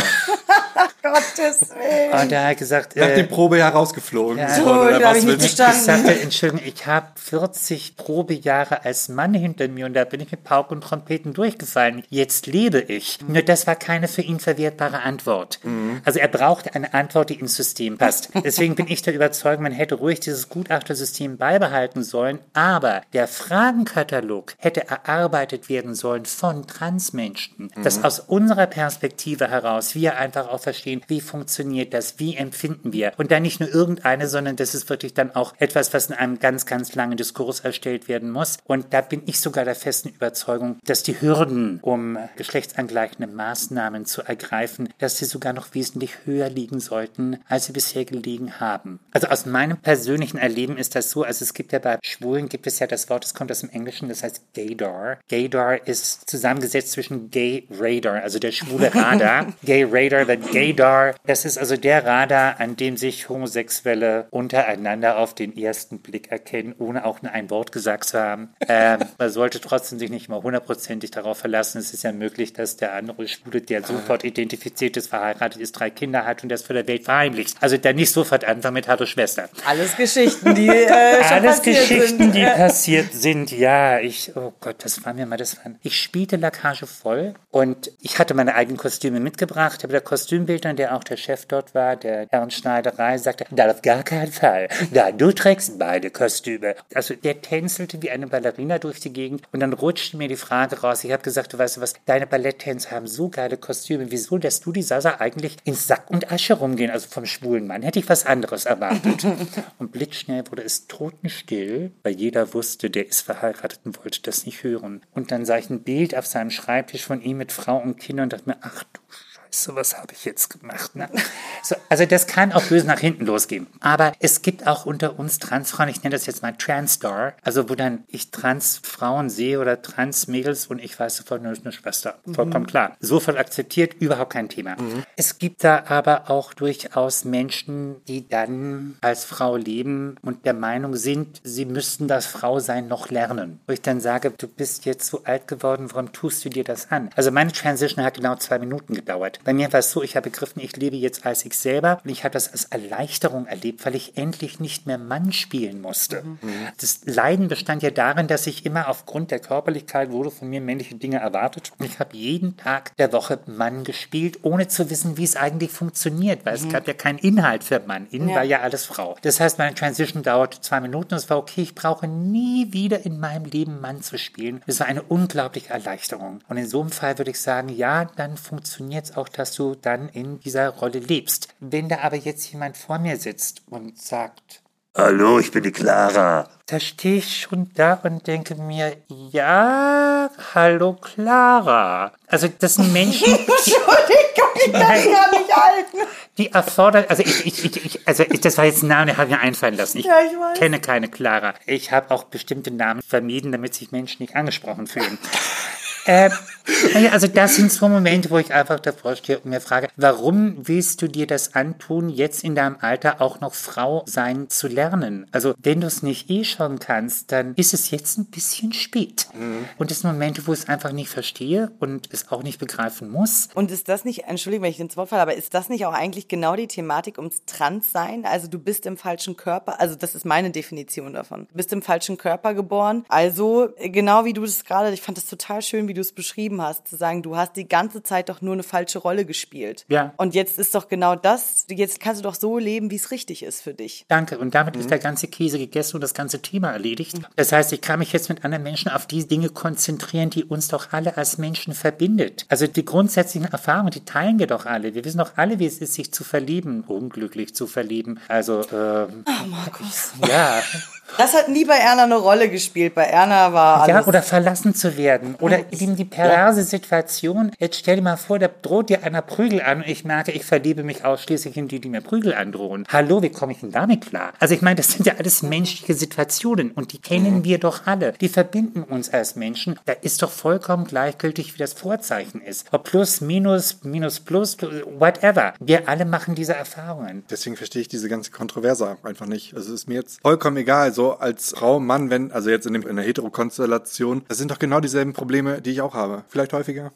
Gottes Willen. Und er hat gesagt, nach äh, dem Probejahr rausgeflogen. Ja, so, so, oder da hab was ich nicht willst verstanden. ich sagte, Entschuldigung, ich habe vierzig Probejahre als Mann hinter mir und da bin ich mit Pauken und Trompeten durchgefallen. Jetzt lebe ich. Nur das war keine für ihn verwertbare Antwort. Mhm. Also er brauchte eine Antwort, die ins System passt. Deswegen bin ich der Überzeugung, man hätte ruhig dieses Gutachtersystem beibehalten sollen, aber der Fragenkatalog hätte erarbeitet werden sollen von Transmenschen, mhm. dass aus unserer Perspektive heraus wir einfach auch verstehen, wie funktioniert das, wie empfinden wir. Und dann nicht nur irgendeine, sondern das ist wirklich dann auch etwas, was in einem ganz, ganz langen Diskurs erstellt werden muss. Und da bin ich sogar der festen Überzeugung, dass die Hürden, um geschlechtsangleichende Maßnahmen zu ergreifen, dass sie sogar noch wesentlich höher liegen sollten, als sie bisher gelegen haben. Also aus meinem persönlichen Erleben ist das so, also es gibt ja bei Schwulen, gibt es ja das Wort, das kommt aus dem Englischen, das heißt Gaydar. Gaydar ist zusammengesetzt zwischen Gay Radar, also der schwule Radar. Gay Radar, der Gaydar, das ist also der Radar, an dem sich Homosexuelle untereinander auf den ersten Blick erkennen, ohne auch nur ein Wort gesagt zu haben. Ähm, man sollte trotzdem sich nicht mal hundertprozentig darauf verlassen. Es ist ja möglich, dass der andere Schwule, der sofort identifiziert ist, verheiratet ist, drei Kinder hat und das für der Welt verheimlicht. Also dann nicht sofort anfangen mit Hallo Schwester. Alles Geschichten, die äh, schon Alles passiert Geschichten, sind. die passiert sind. Ja, ich, oh Gott, das war mir mal das. War, ich spielte La Cage voll und ich hatte meine eigenen Kostüme mitgebracht, aber der Kostüm Kostümbildner, der auch der Chef dort war, der Herrenschneiderei, sagte, da auf gar keinen Fall. Nein, du trägst beide Kostüme. Also der tänzelte wie eine Ballerina durch die Gegend und dann rutschte mir die Frage raus. Ich habe gesagt, du weißt du was, deine Balletttänzer haben so geile Kostüme. Wieso lässt du die Sasa eigentlich in Sack und Asche rumgehen? Also vom schwulen Mann hätte ich was anderes erwartet. Und blitzschnell wurde es totenstill, weil jeder wusste, der ist verheiratet und wollte das nicht hören. Und dann sah ich ein Bild auf seinem Schreibtisch von ihm mit Frau und Kindern und dachte mir, ach du Scheiße, was habe ich jetzt gemacht? Ne? So, also das kann auch böse nach hinten losgehen. Aber es gibt auch unter uns Transfrauen, ich nenne das jetzt mal Transstar, also wo dann ich Transfrauen sehe oder Transmädels und ich weiß sofort, nur ist eine Schwester. Vollkommen mhm. klar. So voll akzeptiert, überhaupt kein Thema. Mhm. Es gibt da aber auch durchaus Menschen, die dann als Frau leben und der Meinung sind, sie müssten das Frausein noch lernen. Wo ich dann sage, du bist jetzt so alt geworden, warum tust du dir das an? Also meine Transition hat genau zwei Minuten gedauert. Bei mir war es so, ich habe begriffen, ich lebe jetzt als ich selber und ich habe das als Erleichterung erlebt, weil ich endlich nicht mehr Mann spielen musste. Mhm. Das Leiden bestand ja darin, dass ich immer aufgrund der Körperlichkeit wurde von mir männliche Dinge erwartet und ich habe jeden Tag der Woche Mann gespielt, ohne zu wissen, wie es eigentlich funktioniert, weil mhm. es gab ja keinen Inhalt für Mann. Innen ja. war ja alles Frau. Das heißt, meine Transition dauerte zwei Minuten und es war okay, ich brauche nie wieder in meinem Leben Mann zu spielen. Das war eine unglaubliche Erleichterung. Und in so einem Fall würde ich sagen, ja, dann funktioniert es auch, dass du dann in dieser Rolle lebst. Wenn da aber jetzt jemand vor mir sitzt und sagt, hallo, ich bin die Clara. Da stehe ich schon da und denke mir, ja, hallo Clara. Also das sind Menschen... Entschuldigung, ich kann es gar nicht halten. Die erfordern, also ich, ich, ich, ich also ich, das war jetzt ein Name, den habe ich mir einfallen lassen. Ich, ja, ich weiß. kenne keine Clara. Ich habe auch bestimmte Namen vermieden, damit sich Menschen nicht angesprochen fühlen. Äh, also das sind so Momente, wo ich einfach davor stehe und mir frage, warum willst du dir das antun, jetzt in deinem Alter auch noch Frau sein zu lernen? Also wenn du es nicht eh schon kannst, dann ist es jetzt ein bisschen spät. Mhm. Und das sind Momente, wo ich es einfach nicht verstehe und es auch nicht begreifen muss. Und ist das nicht, Entschuldigung, wenn ich ins Wort falle, aber ist das nicht auch eigentlich genau die Thematik ums Transsein? Also du bist im falschen Körper, also das ist meine Definition davon. Du bist im falschen Körper geboren, also genau wie du das gerade, ich fand das total schön, wie du es beschrieben hast, zu sagen, du hast die ganze Zeit doch nur eine falsche Rolle gespielt. Ja. Und jetzt ist doch genau das, jetzt kannst du doch so leben, wie es richtig ist für dich. Danke. Und damit mhm. ist der ganze Käse gegessen und das ganze Thema erledigt. Mhm. Das heißt, ich kann mich jetzt mit anderen Menschen auf die Dinge konzentrieren, die uns doch alle als Menschen verbindet. Also die grundsätzlichen Erfahrungen, die teilen wir doch alle. Wir wissen doch alle, wie es ist, sich zu verlieben, unglücklich zu verlieben. Also, ähm, oh, Markus. Ja. Das hat nie bei Erna eine Rolle gespielt. Bei Erna war alles... Ja, oder verlassen zu werden. Oder eben die perverse Situation. Jetzt stell dir mal vor, da droht dir einer Prügel an und ich merke, ich verliebe mich ausschließlich in die, die mir Prügel androhen. Hallo, wie komme ich denn damit klar? Also ich meine, das sind ja alles menschliche Situationen und die kennen mhm. wir doch alle. Die verbinden uns als Menschen. Da ist doch vollkommen gleichgültig, wie das Vorzeichen ist. Ob plus, minus, minus, plus, whatever. Wir alle machen diese Erfahrungen. Deswegen verstehe ich diese ganze Kontroverse einfach nicht. Also es ist mir jetzt vollkommen egal, so als Frau, Mann, wenn, also jetzt in, dem, in der Heterokonstellation, das sind doch genau dieselben Probleme, die ich auch habe. Vielleicht häufiger.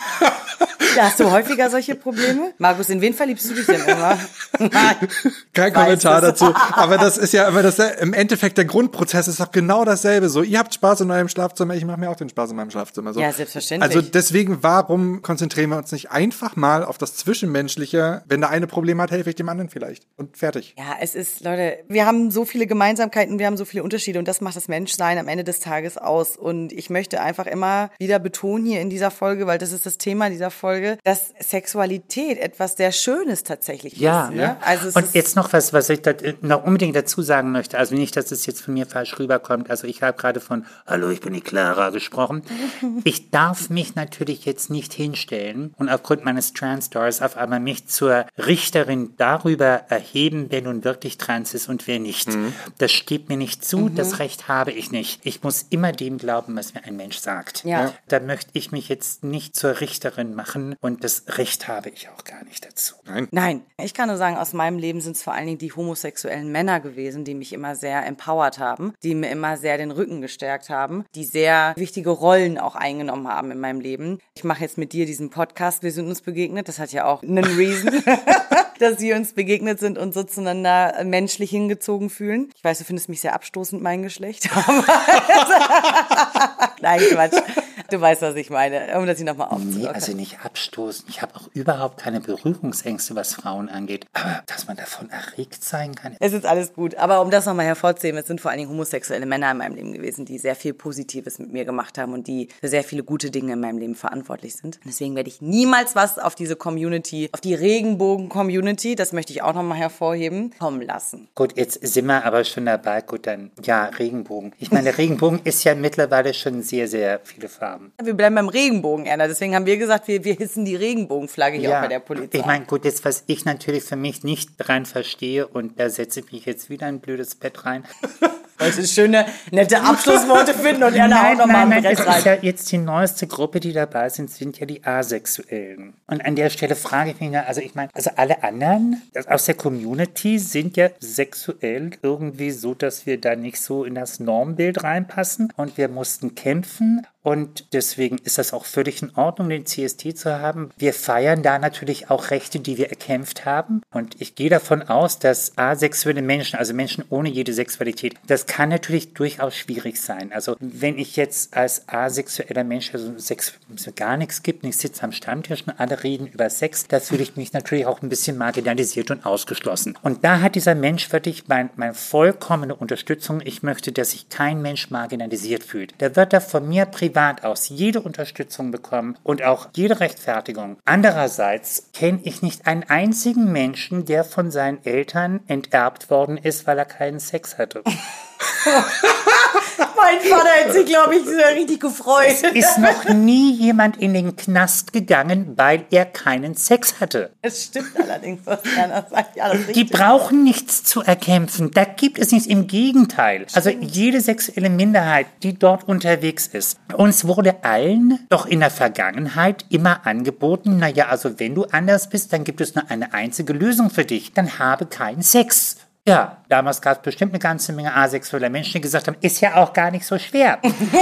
Ja, hast du häufiger solche Probleme? Markus, in wen verliebst du dich denn immer? Nein. Kein Kommentar dazu. Aber das ist ja, aber das im Endeffekt der Grundprozess ist doch genau dasselbe. So, ihr habt Spaß in eurem Schlafzimmer, ich mache mir auch den Spaß in meinem Schlafzimmer. So. Ja, selbstverständlich. Also deswegen, warum konzentrieren wir uns nicht einfach mal auf das Zwischenmenschliche? Wenn der eine Problem hat, helfe ich dem anderen vielleicht. Und fertig. Ja, es ist, Leute, wir haben so viele Gemeinsamkeiten, wir haben so viele Unterschiede und das macht das Menschsein am Ende des Tages aus. Und ich möchte einfach immer wieder betonen hier in dieser Folge, weil das ist das Thema dieser Folge, dass Sexualität etwas sehr Schönes tatsächlich ja, ist. Ne? Ja. Also es und ist jetzt noch was, was ich da noch unbedingt dazu sagen möchte. Also nicht, dass es jetzt von mir falsch rüberkommt. Also ich habe gerade von Hallo, ich bin die Clara gesprochen. Ich darf mich natürlich jetzt nicht hinstellen und aufgrund meines Trans-Stars auf einmal mich zur Richterin darüber erheben, wer nun wirklich trans ist und wer nicht. Mhm. Das steht mir nicht zu, mhm. das Recht habe ich nicht. Ich muss immer dem glauben, was mir ein Mensch sagt. Ja. Da möchte ich mich jetzt nicht zur Richterin machen und das Recht habe ich auch gar nicht dazu. Nein. Nein, ich kann nur sagen, aus meinem Leben sind es vor allen Dingen die homosexuellen Männer gewesen, die mich immer sehr empowert haben, die mir immer sehr den Rücken gestärkt haben, die sehr wichtige Rollen auch eingenommen haben in meinem Leben. Ich mache jetzt mit dir diesen Podcast, wir sind uns begegnet, das hat ja auch einen Reason, dass wir uns begegnet sind und so zueinander menschlich hingezogen fühlen. Ich weiß, du findest mich sehr abstoßend, mein Geschlecht. Nein, Quatsch. Du weißt, was ich meine, um das hier nochmal aufzulockern. Nee, also nicht abstoßen. Ich habe auch überhaupt keine Berührungsängste, was Frauen angeht. Aber dass man davon erregt sein kann. Es ist alles gut. Aber um das nochmal hervorzuheben, es sind vor allen Dingen homosexuelle Männer in meinem Leben gewesen, die sehr viel Positives mit mir gemacht haben und die für sehr viele gute Dinge in meinem Leben verantwortlich sind. Und deswegen werde ich niemals was auf diese Community, auf die Regenbogen-Community, das möchte ich auch nochmal hervorheben, kommen lassen. Gut, jetzt sind wir aber schon dabei. Gut, dann, ja, Regenbogen. Ich meine, der Regenbogen ist ja mittlerweile schon sehr, sehr viele Farben. Wir bleiben beim Regenbogen, Erna. Deswegen haben wir gesagt, wir, wir hissen die Regenbogenflagge hier auch bei der Polizei. Ich meine, gut, jetzt, was ich natürlich für mich nicht rein verstehe, und da setze ich mich jetzt wieder in ein blödes Bett rein. Wollte schöne, nette Abschlussworte finden und Erna auch nochmal ein Brett rein. Ist ja jetzt die neueste Gruppe, die dabei sind, sind ja die Asexuellen. Und an der Stelle frage ich mich, also ich meine, also alle anderen aus der Community sind ja sexuell irgendwie so, dass wir da nicht so in das Normbild reinpassen und wir mussten kämpfen. Und deswegen ist das auch völlig in Ordnung, den C S T zu haben. Wir feiern da natürlich auch Rechte, die wir erkämpft haben. Und ich gehe davon aus, dass asexuelle Menschen, also Menschen ohne jede Sexualität, das kann natürlich durchaus schwierig sein. Also wenn ich jetzt als asexueller Mensch, also Sex gar nichts gibt, ich sitze am Stammtisch und alle reden über Sex, da fühle ich mich natürlich auch ein bisschen marginalisiert und ausgeschlossen. Und da hat dieser Mensch wirklich mein, meine vollkommene Unterstützung. Ich möchte, dass sich kein Mensch marginalisiert fühlt. Da wird er von mir privat aus jede Unterstützung bekommen und auch jede Rechtfertigung. Andererseits kenne ich nicht einen einzigen Menschen, der von seinen Eltern enterbt worden ist, weil er keinen Sex hatte. Mein Vater hätte sich, glaube ich, richtig gefreut. Es ist noch nie jemand in den Knast gegangen, weil er keinen Sex hatte. Es stimmt allerdings, was Erna sagt. Ja, das ist Die richtig. brauchen nichts zu erkämpfen. Da gibt es nichts. Im Gegenteil. Also jede sexuelle Minderheit, die dort unterwegs ist. Uns wurde allen doch in der Vergangenheit immer angeboten, naja, also wenn du anders bist, dann gibt es nur eine einzige Lösung für dich. Dann habe keinen Sex. Ja, damals gab es bestimmt eine ganze Menge asexueller Menschen, die gesagt haben, ist ja auch gar nicht so schwer.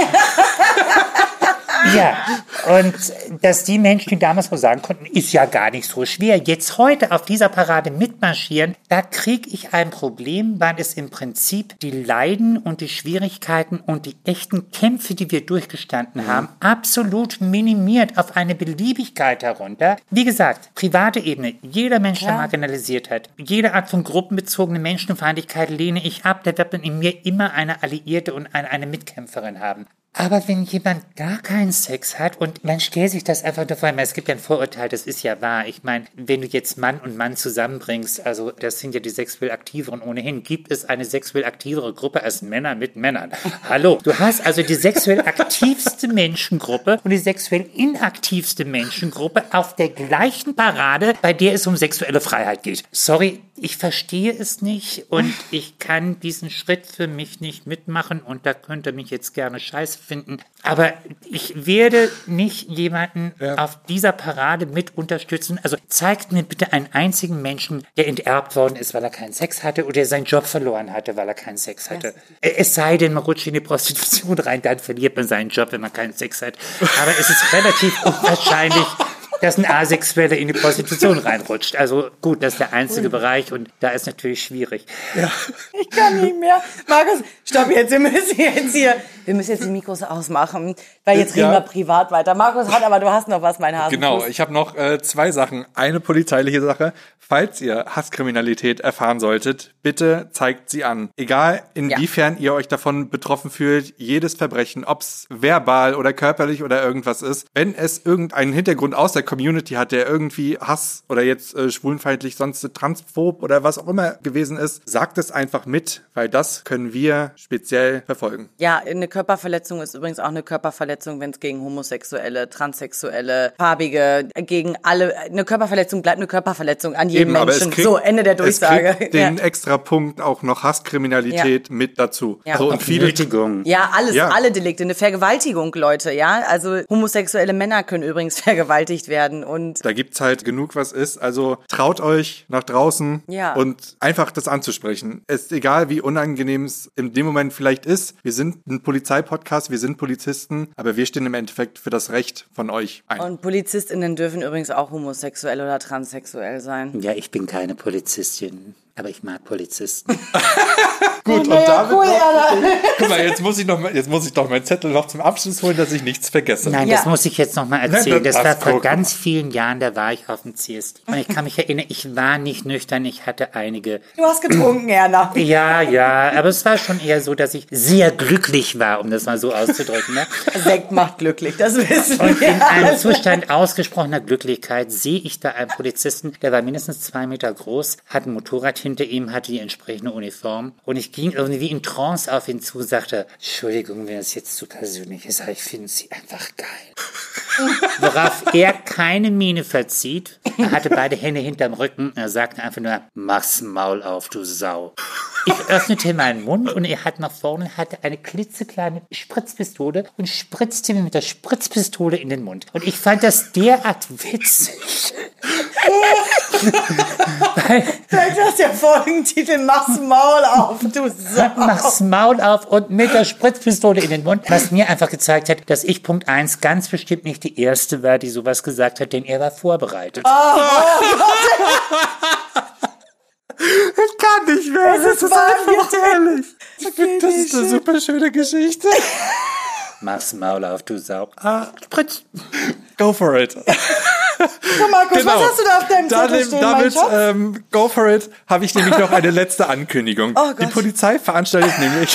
Ja, und dass die Menschen, die damals so sagen konnten, ist ja gar nicht so schwer, jetzt heute auf dieser Parade mitmarschieren, da kriege ich ein Problem, weil es im Prinzip die Leiden und die Schwierigkeiten und die echten Kämpfe, die wir durchgestanden haben, absolut minimiert auf eine Beliebigkeit herunter. Wie gesagt, private Ebene, jeder Mensch, der Ja. marginalisiert hat, jede Art von gruppenbezogene Menschenfeindlichkeit lehne ich ab, da wird man in mir immer eine Alliierte und eine, eine Mitkämpferin haben. Aber wenn jemand gar keinen Sex hat und man stellt sich das einfach nur vor, es gibt ja ein Vorurteil, das ist ja wahr. Ich meine, wenn du jetzt Mann und Mann zusammenbringst, also das sind ja die sexuell Aktiveren ohnehin, gibt es eine sexuell aktivere Gruppe als Männer mit Männern. Hallo, du hast also die sexuell aktivste Menschengruppe und die sexuell inaktivste Menschengruppe auf der gleichen Parade, bei der es um sexuelle Freiheit geht. Sorry, ich verstehe es nicht und ich kann diesen Schritt für mich nicht mitmachen und da könnt ihr mich jetzt gerne scheiße finden. Aber ich werde nicht jemanden Ja. auf dieser Parade mit unterstützen. Also zeigt mir bitte einen einzigen Menschen, der enterbt worden ist, weil er keinen Sex hatte oder seinen Job verloren hatte, weil er keinen Sex hatte. Es sei denn, man rutscht in die Prostitution rein, dann verliert man seinen Job, wenn man keinen Sex hat. Aber es ist relativ unwahrscheinlich, dass ein Asexueller in die Prostitution reinrutscht. Also gut, das ist der einzige Bereich und da ist natürlich schwierig. Ich kann nicht mehr. Markus, stopp jetzt, wir müssen jetzt hier, wir müssen jetzt die Mikros ausmachen, weil jetzt reden Ja. wir privat weiter. Markus hat aber, du hast noch was, mein Hasen. Genau, ich habe noch äh, zwei Sachen. Eine polizeiliche Sache. Falls ihr Hasskriminalität erfahren solltet, bitte zeigt sie an. Egal, inwiefern ihr euch davon betroffen fühlt, jedes Verbrechen, ob's verbal oder körperlich oder irgendwas ist, wenn es irgendeinen Hintergrund aus der Community hat, der irgendwie Hass oder jetzt äh, schwulenfeindlich, sonst transphob oder was auch immer gewesen ist, sagt es einfach mit, weil das können wir speziell verfolgen. Ja, eine Körperverletzung ist übrigens auch eine Körperverletzung, wenn es gegen Homosexuelle, Transsexuelle, Farbige, gegen alle, eine Körperverletzung bleibt eine Körperverletzung an jedem aber es Menschen. kriegt, so, Ende der Durchsage. Es kriegt den extra Punkt auch noch Hasskriminalität mit dazu. Ja. So, und viele, Nötigung. Ja, alles, Ja. alle Delikte. Eine Vergewaltigung, Leute, ja. Also homosexuelle Männer können übrigens vergewaltigt werden und da gibt's halt genug, was ist. Also traut euch nach draußen Ja. und einfach das anzusprechen. Es ist egal, wie unangenehm es in dem Moment vielleicht ist. Wir sind ein Polizeipodcast, wir sind Polizisten, aber wir stehen im Endeffekt für das Recht von euch ein. Und PolizistInnen dürfen übrigens auch homosexuell oder transsexuell sein. Ja, ich bin keine Polizistin, aber ich mag Polizisten. Gut, Oh, naja, und damit cool, noch, Erna. guck mal, jetzt muss ich noch mal, jetzt muss ich doch meinen Zettel noch zum Abschluss holen, dass ich nichts vergesse. Nein, Ja. das muss ich jetzt noch mal erzählen. Nein, Das das war passt, vor guck mal. ganz vielen Jahren, da war ich auf dem C S D. Und ich kann mich erinnern, ich war nicht nüchtern, ich hatte einige. Du hast getrunken, Erna. Ja, ja, aber es war schon eher so, dass ich sehr glücklich war, um das mal so auszudrücken. Ne? Sekt macht glücklich, das wissen Und wir. in einem Zustand ausgesprochener Glücklichkeit sehe ich da einen Polizisten, der war mindestens zwei Meter groß, hat ein Motorrad hinter ihm, hatte die entsprechende Uniform. Und ich ging irgendwie in Trance auf ihn zu, sagte, Entschuldigung, wenn das jetzt zu persönlich ist, aber ich finde sie einfach geil. Worauf er keine Miene verzieht. Er hatte beide Hände hinterm Rücken. Er sagte einfach nur, mach's Maul auf, du Sau. Ich öffnete meinen Mund und er hat nach vorne, hatte eine klitzekleine Spritzpistole und spritzte mir mit der Spritzpistole in den Mund. Und ich fand das derart witzig. Weil, Vielleicht hast du ja Folgentitel, mach's Maul auf, du Sau. mach's Maul auf und mit der Spritzpistole in den Mund, was mir einfach gezeigt hat, dass ich Punkt eins ganz bestimmt nicht die Erste war, die sowas gesagt hat, denn er war vorbereitet. Ich kann nicht mehr. Es Das ist ist einfach wahnsinnig. herrlich. Ich finde, das ist eine super schöne Geschichte. Mach's Maul auf, du Sau. Ah, Spritz. Go for it. So, Markus, Genau. was hast du da auf deinem Da, Zettel stehen, damit, mein Schatz? ähm, go for it, habe ich nämlich noch eine letzte Ankündigung. Oh Gott. Die Polizei veranstaltet nämlich...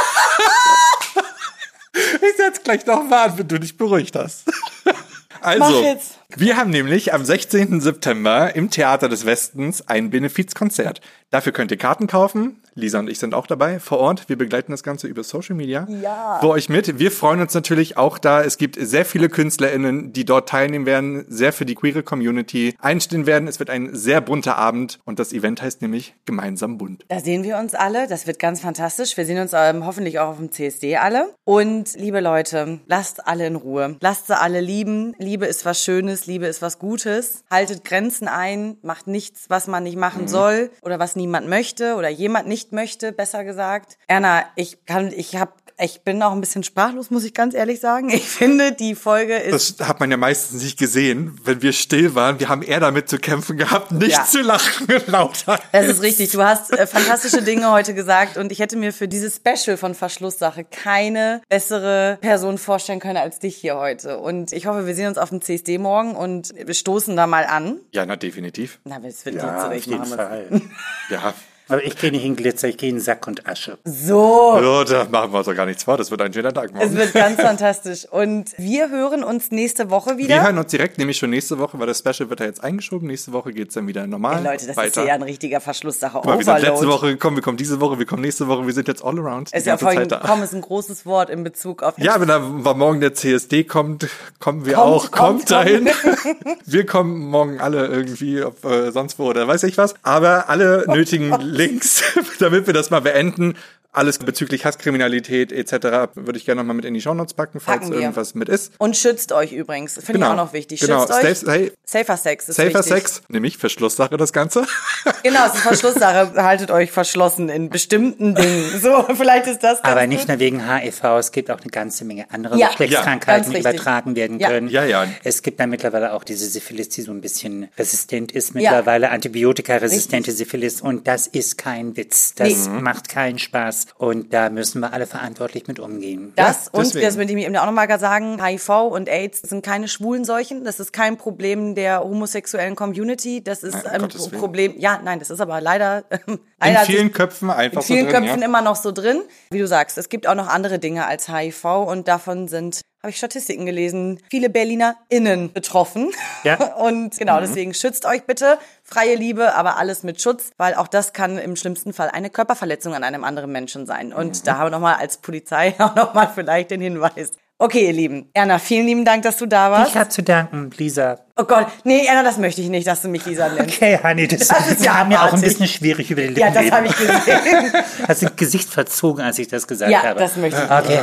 Ich setz gleich noch mal an, wenn du dich beruhigt hast. Also, Mach jetzt. wir haben nämlich am sechzehnten September im Theater des Westens ein Benefizkonzert. Dafür könnt ihr Karten kaufen. Lisa und ich sind auch dabei vor Ort. Wir begleiten das Ganze über Social Media Ja. für euch mit. Wir freuen uns natürlich auch da. Es gibt sehr viele KünstlerInnen, die dort teilnehmen werden, sehr für die queere Community einstehen werden. Es wird ein sehr bunter Abend und das Event heißt nämlich Gemeinsam bunt. Da sehen wir uns alle. Das wird ganz fantastisch. Wir sehen uns ähm, hoffentlich auch auf dem C S D alle. Und liebe Leute, lasst alle in Ruhe. Lasst sie alle lieben. Liebe ist was Schönes. Liebe ist was Gutes. Haltet Grenzen ein. Macht nichts, was man nicht machen mhm. soll oder was niemand möchte oder jemand nicht möchte, besser gesagt. Erna, ich kann, ich hab, ich bin auch ein bisschen sprachlos, muss ich ganz ehrlich sagen. Ich finde, die Folge ist... Das hat man ja meistens nicht gesehen, wenn wir still waren. Wir haben eher damit zu kämpfen gehabt, nicht Ja. zu lachen lauter. Das ist richtig. Du hast äh, fantastische Dinge heute gesagt und ich hätte mir für dieses Special von Verschlusssache keine bessere Person vorstellen können als dich hier heute. Und ich hoffe, wir sehen uns auf dem C S D morgen und wir stoßen da mal an. Ja, na, definitiv. Na, es wird Ja, auf glitzerig, jeden machen wir Fall. Ja. Aber ich gehe nicht in Glitzer, ich gehe in Sack und Asche. So. Ja, da machen wir uns doch gar nichts vor. Das wird ein schöner Tag Es morgen. wird ganz fantastisch. Und wir hören uns nächste Woche wieder. Wir hören uns direkt, nämlich schon nächste Woche, weil das Special wird ja jetzt eingeschoben. Nächste Woche geht's dann wieder normal Ey, Leute, das weiter. ist ja ein richtiger Verschlusssache. Guck mal, wir sind letzte Overload. Woche gekommen, wir kommen diese Woche, wir kommen nächste Woche, wir sind jetzt all around. Es ist die ja ganze vorhin, Zeit da. komm, ist ein großes Wort in Bezug auf... Ja, wenn da morgen der C S D kommt, kommen wir Kommt, auch. Kommt, kommt, dahin. Wir kommen morgen alle irgendwie, ob äh, sonst wo oder weiß ich was. Aber alle Oh nötigen Links, damit wir das mal beenden. Alles bezüglich Hasskriminalität et cetera würde ich gerne nochmal mit in die Shownotes packen, falls Packen wir. irgendwas mit ist. Und schützt euch übrigens. Finde Genau. ich auch noch wichtig. Genau. Schützt euch. Safe- hey, Safer Sex ist Safer wichtig. Sex, nämlich Verschlusssache das Ganze. Genau, es ist Verschlusssache. Haltet euch verschlossen in bestimmten Dingen. So, vielleicht ist das ganz Aber gut. nicht nur wegen H I V, es gibt auch eine ganze Menge andere Ja. Geschlechtskrankheiten, Ja, die ganz richtig. übertragen werden Ja. können. Ja, ja. Es gibt dann mittlerweile auch diese Syphilis, die so ein bisschen resistent ist mittlerweile, antibiotikaresistente Syphilis und das ist kein Witz. Das Nee. macht keinen Spaß und da müssen wir alle verantwortlich mit umgehen. Das Ja, und deswegen. das möchte ich mir eben auch nochmal sagen, H I V und AIDS sind keine schwulen Seuchen. Das ist kein Problem der homosexuellen Community. Das ist Nein, um ein Gottes Willen. Problem. Ja, nein, das ist aber leider, In leider vielen Köpfen einfach in vielen so drin, Köpfen ja. immer noch so drin. Wie du sagst, es gibt auch noch andere Dinge als H I V und davon sind, habe ich Statistiken gelesen, viele BerlinerInnen betroffen. Ja. Und genau, deswegen schützt euch bitte. Freie Liebe, aber alles mit Schutz, weil auch das kann im schlimmsten Fall eine Körperverletzung an einem anderen Menschen sein. Und da haben wir nochmal als Polizei auch nochmal vielleicht den Hinweis. Okay, ihr Lieben. Erna, vielen lieben Dank, dass du da warst. Ich habe zu danken, Lisa. Oh Gott, nee, Erna, das möchte ich nicht, dass du mich Lisa nennst. Okay, Honey, das, Das ist ja war mir auch ein abartig. bisschen schwierig über die Lippen. Ja, das reden. habe ich gesehen. Hast du Gesicht verzogen, als ich das gesagt Ja, habe? das möchte ich. Okay,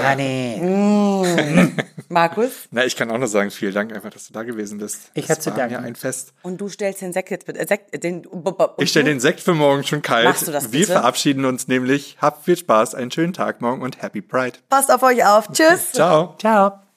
Honey. Markus? Na, ich kann auch nur sagen, vielen Dank einfach, dass du da gewesen bist. Ich Das hab zu war danken. mir ein Fest. Und du stellst den Sekt jetzt bitte. Äh, Sekt, den, Ich stelle den Sekt für morgen schon kalt. Machst du das Wir bitte? verabschieden uns nämlich. Habt viel Spaß, einen schönen Tag morgen und Happy Pride. Passt auf euch auf. Tschüss. Ciao. Ciao.